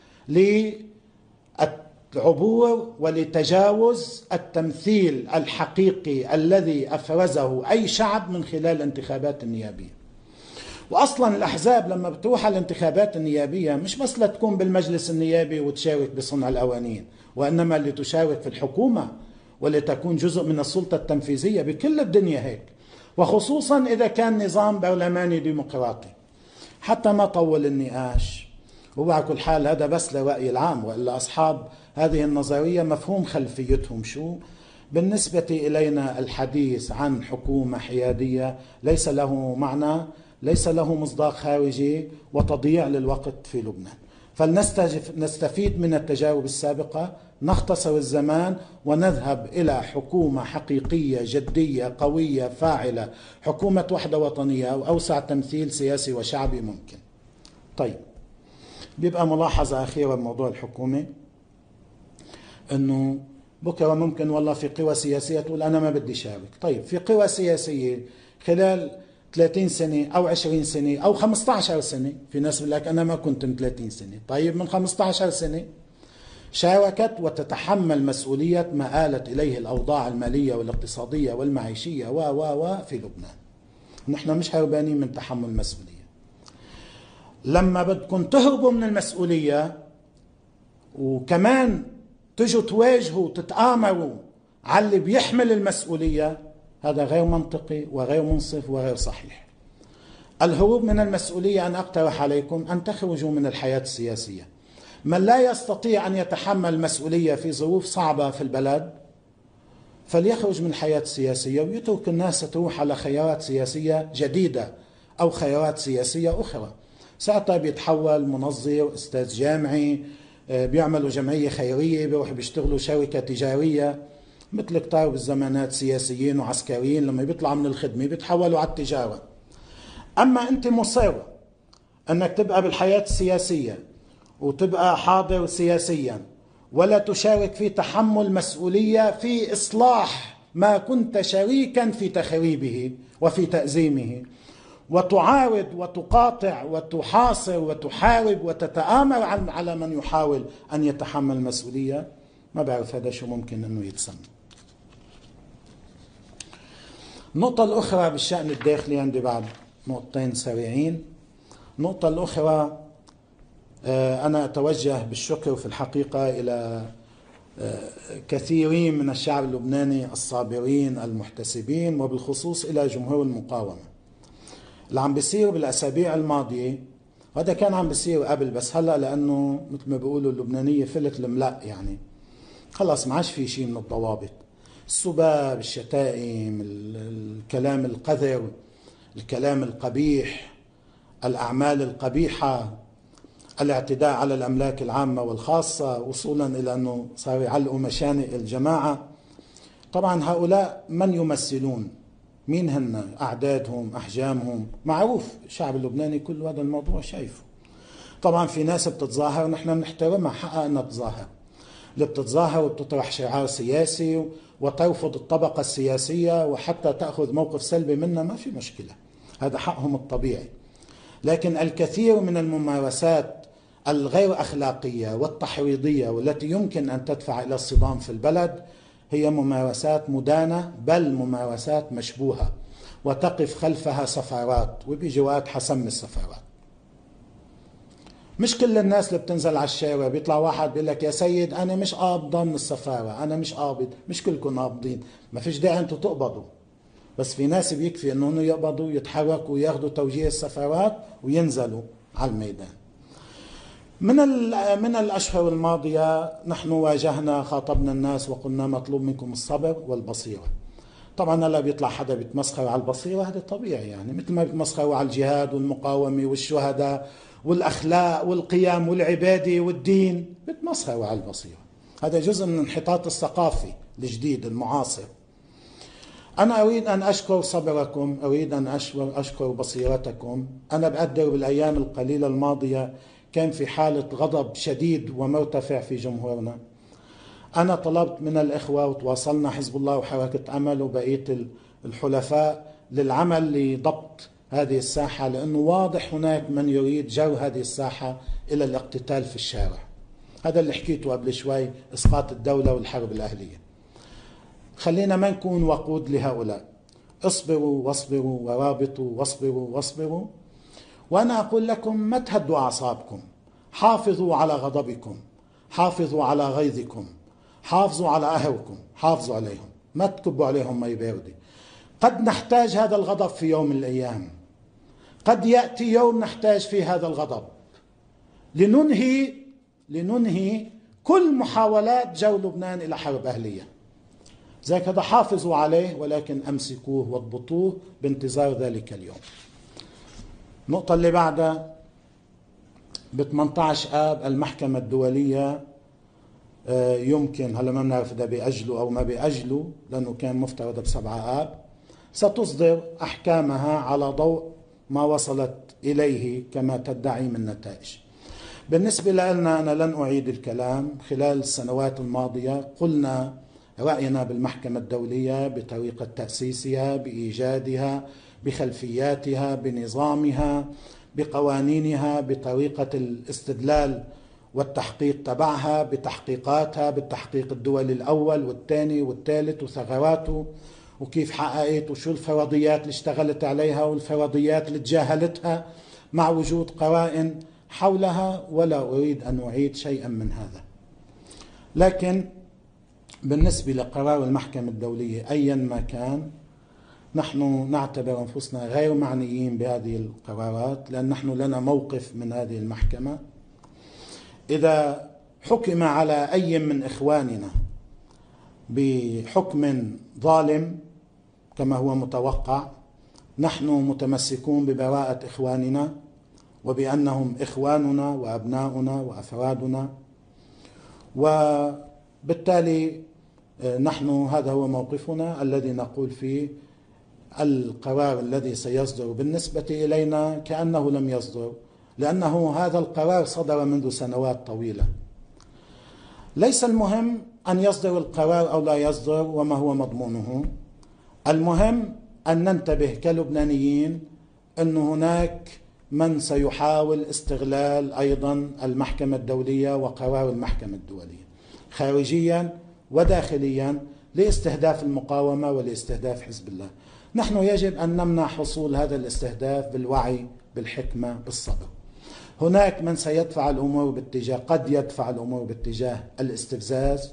Speaker 1: للعبور ولتجاوز التمثيل الحقيقي الذي أفرزه أي شعب من خلال الانتخابات النيابية. وأصلا الأحزاب لما بتروح على الانتخابات النيابية مش بس لتكون بالمجلس النيابي وتشارك بصنع القوانين، وإنما اللي تشارك في الحكومة ولتكون جزء من السلطة التنفيذية بكل الدنيا هيك، وخصوصا إذا كان نظام برلماني ديمقراطي. حتى ما طول النقاش، وعلى كل حال هذا بس لرأي العام، وإلا أصحاب هذه النظرية مفهوم خلفيتهم شو. بالنسبة إلينا الحديث عن حكومة حيادية ليس له معنى، ليس له مصداق خارجي، وتضييع للوقت في لبنان. فلنستفيد من التجارب السابقة، نختصر الزمان ونذهب إلى حكومة حقيقية جدية قوية فاعلة، حكومة وحدة وطنية أو أوسع تمثيل سياسي وشعبي ممكن. طيب، بيبقى ملاحظة أخيرة بموضوع الحكومة. أنه بكرة ممكن والله في قوى سياسية تقول أنا ما بدي شارك. طيب في قوى سياسية خلال ثلاثين سنة أو عشرين سنة أو خمسة عشر سنة، في ناس بيقول لك أنا ما كنت من ثلاثين سنة، طيب من خمسة عشر سنة شاركت وتتحمل مسؤولية ما آلت إليه الأوضاع المالية والاقتصادية والمعيشية و و و في لبنان. نحن مش هربانين من تحمل مسؤولية. لما بدكم تهربوا من المسؤولية وكمان تجوا تواجهوا وتتآمروا على اللي بيحمل المسؤولية، هذا غير منطقي وغير منصف وغير صحيح. الهروب من المسؤولية أن أقترح عليكم أن تخرجوا من الحياة السياسية. من لا يستطيع أن يتحمل المسؤولية في ظروف صعبة في البلد فليخرج من الحياة السياسية ويترك الناس تروح على خيارات سياسية جديدة أو خيارات سياسية أخرى. ساعتها بيتحول منظر، أستاذ جامعي، بيعملوا جمعية خيرية، بيروحوا بيشتغلوا شركة تجارية، مثل كتار بالزمانات سياسيين وعسكريين لما بيطلعوا من الخدمة بيتحولوا على التجارة. أما أنت مصر أنك تبقى بالحياة السياسية وتبقى حاضر سياسيا ولا تشارك في تحمل مسؤولية في إصلاح ما كنت شريكا في تخريبه وفي تأزيمه، وتعارض وتقاطع وتحاصر وتحارب وتتآمر على من يحاول أن يتحمل مسؤولية، ما بعرف هذا شو ممكن أنه يتسمى. النقطة الأخرى بالشأن الداخلي، عندي بعد نقطتين سريعين. النقطة الأخرى، أنا أتوجه بالشكر في الحقيقة إلى كثيرين من الشعب اللبناني الصابرين المحتسبين، وبالخصوص إلى جمهور المقاومة. اللي عم بيصير بالأسابيع الماضية، وهذا كان عم بيصير قبل، بس هلأ لأنه مثل ما بيقولوا اللبنانية فلت الملأ، يعني خلاص ما عادش في شيء من الضوابط. السباب، الشتائم، الكلام القذر، الكلام القبيح، الأعمال القبيحة، الاعتداء على الأملاك العامة والخاصة، وصولا إلى أنه صار يعلقوا مشانق الجماعة. طبعا هؤلاء من يمثلون؟ مين هن؟ أعدادهم، أحجامهم معروف، الشعب اللبناني كل هذا الموضوع شايفه. طبعا في ناس بتتظاهر ونحن بنحترمها، حقها أنها تتظاهر، اللي بتتظاهر وبتطرح شعار سياسي وترفض الطبقة السياسية وحتى تأخذ موقف سلبي منها، ما في مشكلة، هذا حقهم الطبيعي. لكن الكثير من الممارسات الغير أخلاقية والتحريضية والتي يمكن أن تدفع إلى الصدام في البلد هي ممارسات مدانة، بل ممارسات مشبوهة، وتقف خلفها سفارات، وبيجي وقت حسم السفارات. مش كل الناس اللي بتنزل على الشارع بيطلع واحد بيقول لك يا سيد أنا مش قابضة من السفارة، أنا مش قابض. مش كلكم قابضين، ما فيش داعي أنتم تقبضوا، بس في ناس بيكفي أنهم يقبضوا يتحركوا وياخذوا توجيه السفارات وينزلوا على الميدان. من من الأشهر الماضية نحن واجهنا، خاطبنا الناس وقلنا مطلوب منكم الصبر والبصيرة. طبعا هلا بيطلع حدا بيتمسخر على البصيرة، هذا طبيعي، يعني مثل ما بيتمسخروا على الجهاد والمقاومة والشهداء والأخلاق والقيم والعبادة والدين، بيتمسخروا على البصيرة. هذا جزء من الانحطاط الثقافي الجديد المعاصر. أنا أريد أن أشكر صبركم، أريد أن أشكر بصيرتكم. أنا بقدر بالأيام القليلة الماضية كان في حالة غضب شديد ومرتفع في جمهورنا. أنا طلبت من الإخوة وتواصلنا حزب الله وحركة أمل وبقية الحلفاء للعمل لضبط هذه الساحة، لأنه واضح هناك من يريد جر هذه الساحة إلى الاقتتال في الشارع. هذا اللي حكيته قبل شوي، إسقاط الدولة والحرب الأهلية. خلينا ما نكون وقود لهؤلاء. اصبروا واصبروا ورابطوا واصبروا واصبروا. وأنا أقول لكم ما تهدوا أعصابكم، حافظوا على غضبكم، حافظوا على غيظكم، حافظوا على أهلكم، حافظوا عليهم، ما تكبوا عليهم مي باردة. قد نحتاج هذا الغضب في يوم من الأيام، قد يأتي يوم نحتاج فيه هذا الغضب لننهي لننهي كل محاولات جو لبنان إلى حرب أهلية. ذلك هذا حافظوا عليه، ولكن أمسكوه واضبطوه بانتظار ذلك اليوم. النقطة اللي بعدها، ب ثمانية عشر آب المحكمة الدولية يمكن، هلا ما بنعرف إذا بيأجلوا أو ما بيأجلوا لأنه كان مفترض بسبعة آب، ستصدر أحكامها على ضوء ما وصلت إليه كما تدعي من نتائج. بالنسبة لنا أنا لن أعيد الكلام. خلال السنوات الماضية قلنا رأينا بالمحكمة الدولية بطريقة تأسيسها، بإيجادها، بخلفياتها، بنظامها، بقوانينها، بطريقة الاستدلال والتحقيق تبعها، بتحقيقاتها، بالتحقيق الدولي الأول والثاني والثالث وثغراته وكيف حققت وشو الفرضيات اللي اشتغلت عليها والفرضيات اللي تجاهلتها مع وجود قرائن حولها، ولا أريد أن أعيد شيئا من هذا. لكن بالنسبة لقرار المحكمة الدولية أيا ما كان، نحن نعتبر أنفسنا غير معنيين بهذه القرارات، لأن نحن لنا موقف من هذه المحكمة. إذا حكم على أي من إخواننا بحكم ظالم كما هو متوقع، نحن متمسكون ببراءة إخواننا وبأنهم إخواننا وأبناؤنا وأفرادنا، وبالتالي نحن هذا هو موقفنا الذي نقول فيه القرار الذي سيصدر بالنسبة إلينا كأنه لم يصدر، لأنه هذا القرار صدر منذ سنوات طويلة. ليس المهم أن يصدر القرار أو لا يصدر وما هو مضمونه، المهم أن ننتبه كلبنانيين أن هناك من سيحاول استغلال أيضا المحكمة الدولية وقرار المحكمة الدولية خارجيا وداخليا لاستهداف المقاومة ولاستهداف حزب الله. نحن يجب أن نمنع حصول هذا الاستهداف بالوعي، بالحكمة، بالصبر. هناك من سيدفع الأمور باتجاه، قد يدفع الأمور باتجاه الاستفزاز،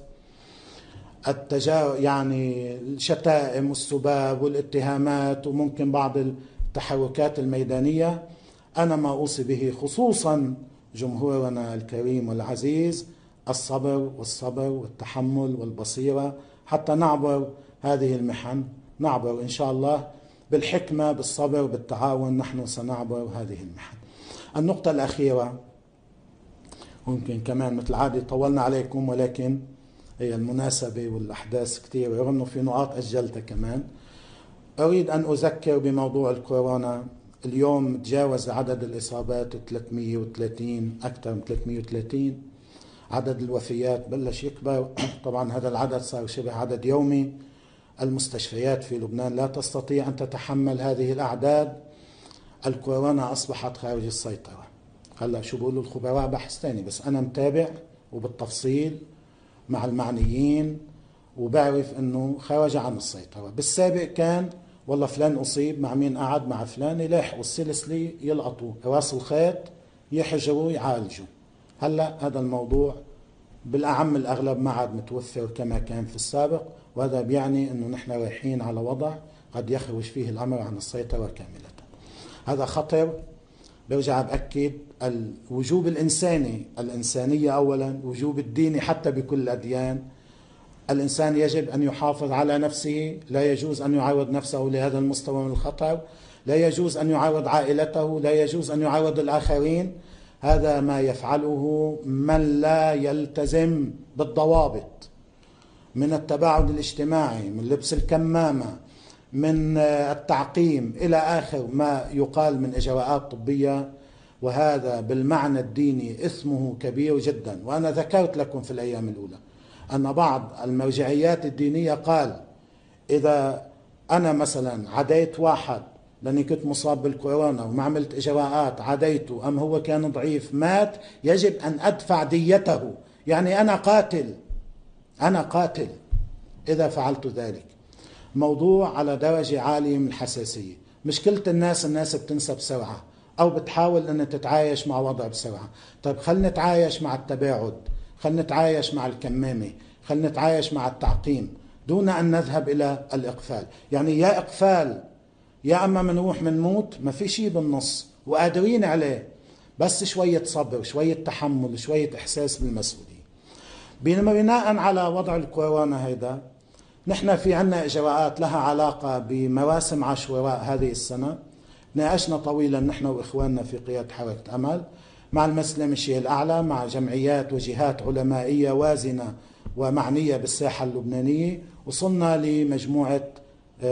Speaker 1: التجا يعني الشتائم والسباب والاتهامات وممكن بعض التحركات الميدانية. أنا ما أوصي به خصوصا جمهورنا الكريم والعزيز الصبر والصبر والتحمل والبصيرة حتى نعبر هذه المحن، نعبر إن شاء الله بالحكمة بالصبر بالتعاون، نحن سنعبر هذه المحن. النقطة الأخيرة ممكن كمان مثل عادي طولنا عليكم، ولكن هي المناسبة والأحداث كثيرة رغم أنه في نقاط أجلتها كمان. أريد أن أذكر بموضوع الكورونا. اليوم تجاوز عدد الإصابات ثلاثمئة وثلاثين، أكثر من ثلاثمئة وثلاثين. عدد الوفيات بلش يكبر، طبعا هذا العدد صار شبه عدد يومي. المستشفيات في لبنان لا تستطيع أن تتحمل هذه الأعداد. الكورونا أصبحت خارج السيطرة. هلا شو بيقولوا الخبراء بحث ثاني، بس أنا متابع وبالتفصيل مع المعنيين وبعرف أنه خرج عن السيطرة. بالسابق كان والله فلان أصيب، مع مين قعد، مع فلان، يلاحقوا السلسلة يلقطوا راس الخيط يحجروا يعالجوا. هلا هذا الموضوع بالأعم الأغلب ما عاد متوفر كما كان في السابق، وهذا بيعني أنه نحن رايحين على وضع قد يخرج فيه الأمر عن السيطرة كاملة. هذا خطر. برجع بأكد الوجوب الإنساني، الإنسانية أولا، وجوب الديني حتى بكل الأديان. الإنسان يجب أن يحافظ على نفسه، لا يجوز أن يعرض نفسه لهذا المستوى من الخطر، لا يجوز أن يعرض عائلته، لا يجوز أن يعرض الآخرين. هذا ما يفعله من لا يلتزم بالضوابط، من التباعد الاجتماعي، من لبس الكمامة، من التعقيم إلى آخر ما يقال من إجراءات طبية، وهذا بالمعنى الديني إثمه كبير جدا. وأنا ذكرت لكم في الأيام الأولى أن بعض المرجعيات الدينية قال إذا أنا مثلا عديت واحد لأني كنت مصاب بالكورونا وما عملت إجراءات، عديته أم هو كان ضعيف مات، يجب أن أدفع ديته. يعني أنا قاتل، أنا قاتل إذا فعلت ذلك. موضوع على درجة عالية من الحساسية. مشكلة الناس الناس بتنسى بسرعة أو بتحاول أن تتعايش مع وضع بسرعة. طيب خلنا نتعايش مع التباعد، خلنا نتعايش مع الكمامة، خلنا نتعايش مع التعقيم دون أن نذهب إلى الإقفال. يعني يا إقفال يا أما منروح من موت، ما في شيء بالنص وقادرين عليه، بس شوية صبر، شوية تحمل، شوية إحساس بالمسؤولية. بناء على وضع الكورونا هيدا نحن في عنا إجراءات لها علاقة بمواسم عاشوراء هذه السنة. ناقشنا طويلا نحن وإخواننا في قيادة حركة أمل مع المسلم الشيعي الأعلى، مع جمعيات وجهات علمائية وازنة ومعنية بالساحة اللبنانية، وصلنا لمجموعة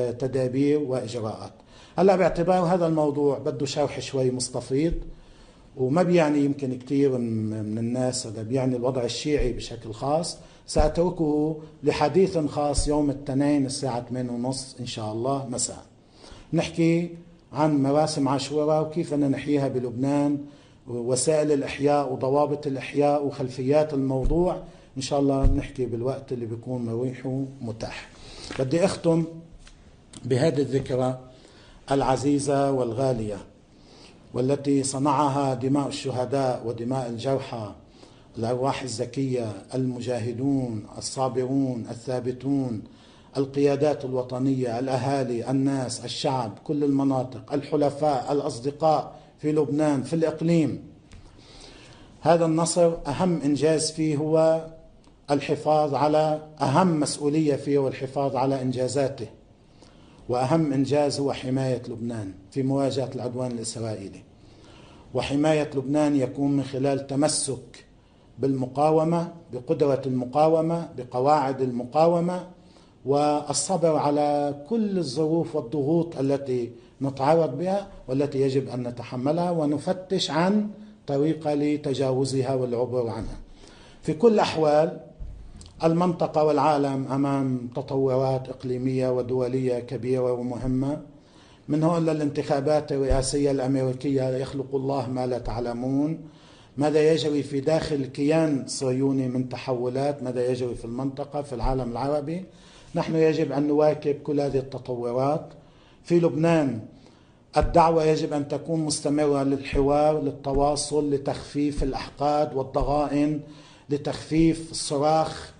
Speaker 1: تدابير وإجراءات. هلا باعتبار هذا الموضوع بده شرح شوي مستفيض، وما بيعني يمكن كثير من الناس، هذا بيعني الوضع الشيعي بشكل خاص. سأتركه لحديث خاص يوم الاثنين الساعة ثمانية وثلاثين إن شاء الله مساء. نحكي عن مراسم عاشوراء وكيف أن نحييها بلبنان، وسائل الإحياء وضوابط الإحياء وخلفيات الموضوع. إن شاء الله نحكي بالوقت اللي بيكون مريح ومتاح. بدي أختم بهذه الذكرى العزيزة والغالية، والتي صنعها دماء الشهداء ودماء الجرحى، الأرواح الزكية، المجاهدون الصابرون الثابتون، القيادات الوطنية، الأهالي، الناس، الشعب، كل المناطق، الحلفاء، الأصدقاء في لبنان، في الإقليم. هذا النصر أهم إنجاز فيه هو الحفاظ على أهم مسؤولية فيه والحفاظ على إنجازاته، وأهم إنجاز هو حماية لبنان في مواجهة العدوان الإسرائيلي. وحماية لبنان يكون من خلال تمسك بالمقاومة، بقدرة المقاومة، بقواعد المقاومة، والصبر على كل الظروف والضغوط التي نتعرض بها والتي يجب أن نتحملها، ونفتش عن طريقة لتجاوزها والعبور عنها. في كل الأحوال المنطقة والعالم أمام تطورات إقليمية ودولية كبيرة ومهمة، من هون للانتخابات الرئاسية الأمريكية يخلق الله ما لا تعلمون. ماذا يجري في داخل الكيان الصهيوني من تحولات، ماذا يجري في المنطقة، في العالم العربي. نحن يجب أن نواكب كل هذه التطورات. في لبنان الدعوة يجب أن تكون مستمرة للحوار، للتواصل، لتخفيف الأحقاد والضغائن، لتخفيف الصراخ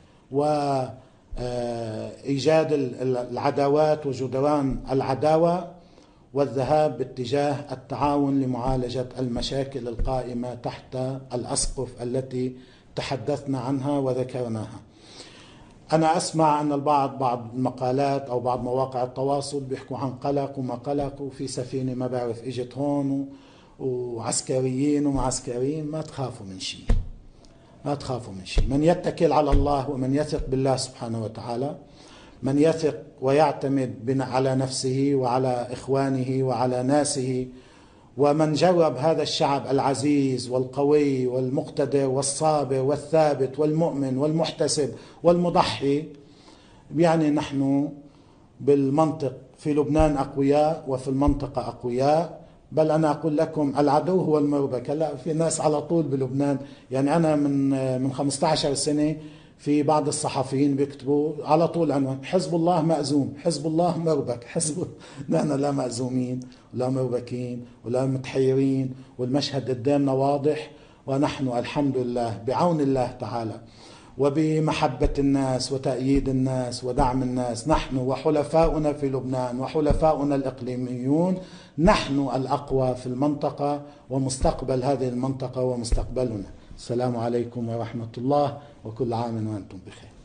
Speaker 1: وإيجاد العداوات وجدران العداوة، والذهاب باتجاه التعاون لمعالجة المشاكل القائمة تحت الأسقف التي تحدثنا عنها وذكرناها. أنا أسمع أن البعض بعض المقالات أو بعض مواقع التواصل بيحكوا عن قلق وما قلق، وفي سفينة ما بعرف إجت هون وعسكريين ومعسكريين. ما تخافوا من شيء، ما تخافوا من شيء. من يتكل على الله ومن يثق بالله سبحانه وتعالى، من يثق ويعتمد على نفسه وعلى إخوانه وعلى ناسه، ومن جرب هذا الشعب العزيز والقوي والمقتدر والصابر والثابت والمؤمن والمحتسب والمضحي، يعني نحن بالمنطق في لبنان أقوياء وفي المنطقة أقوياء. بل أنا أقول لكم العدو هو المربك. لا، في ناس على طول بلبنان، يعني أنا من من خمسة عشر سنة في بعض الصحفيين بيكتبوا على طول عنوان حزب الله مأزوم، حزب الله مربك، حزب. نحن لا مأزومين ولا مربكين ولا متحيرين، والمشهد قدامنا واضح. ونحن الحمد لله بعون الله تعالى وبمحبة الناس وتأييد الناس ودعم الناس، نحن وحلفاؤنا في لبنان وحلفاؤنا الإقليميون، نحن الأقوى في المنطقة ومستقبل هذه المنطقة ومستقبلنا. السلام عليكم ورحمة الله، وكل عام وأنتم بخير.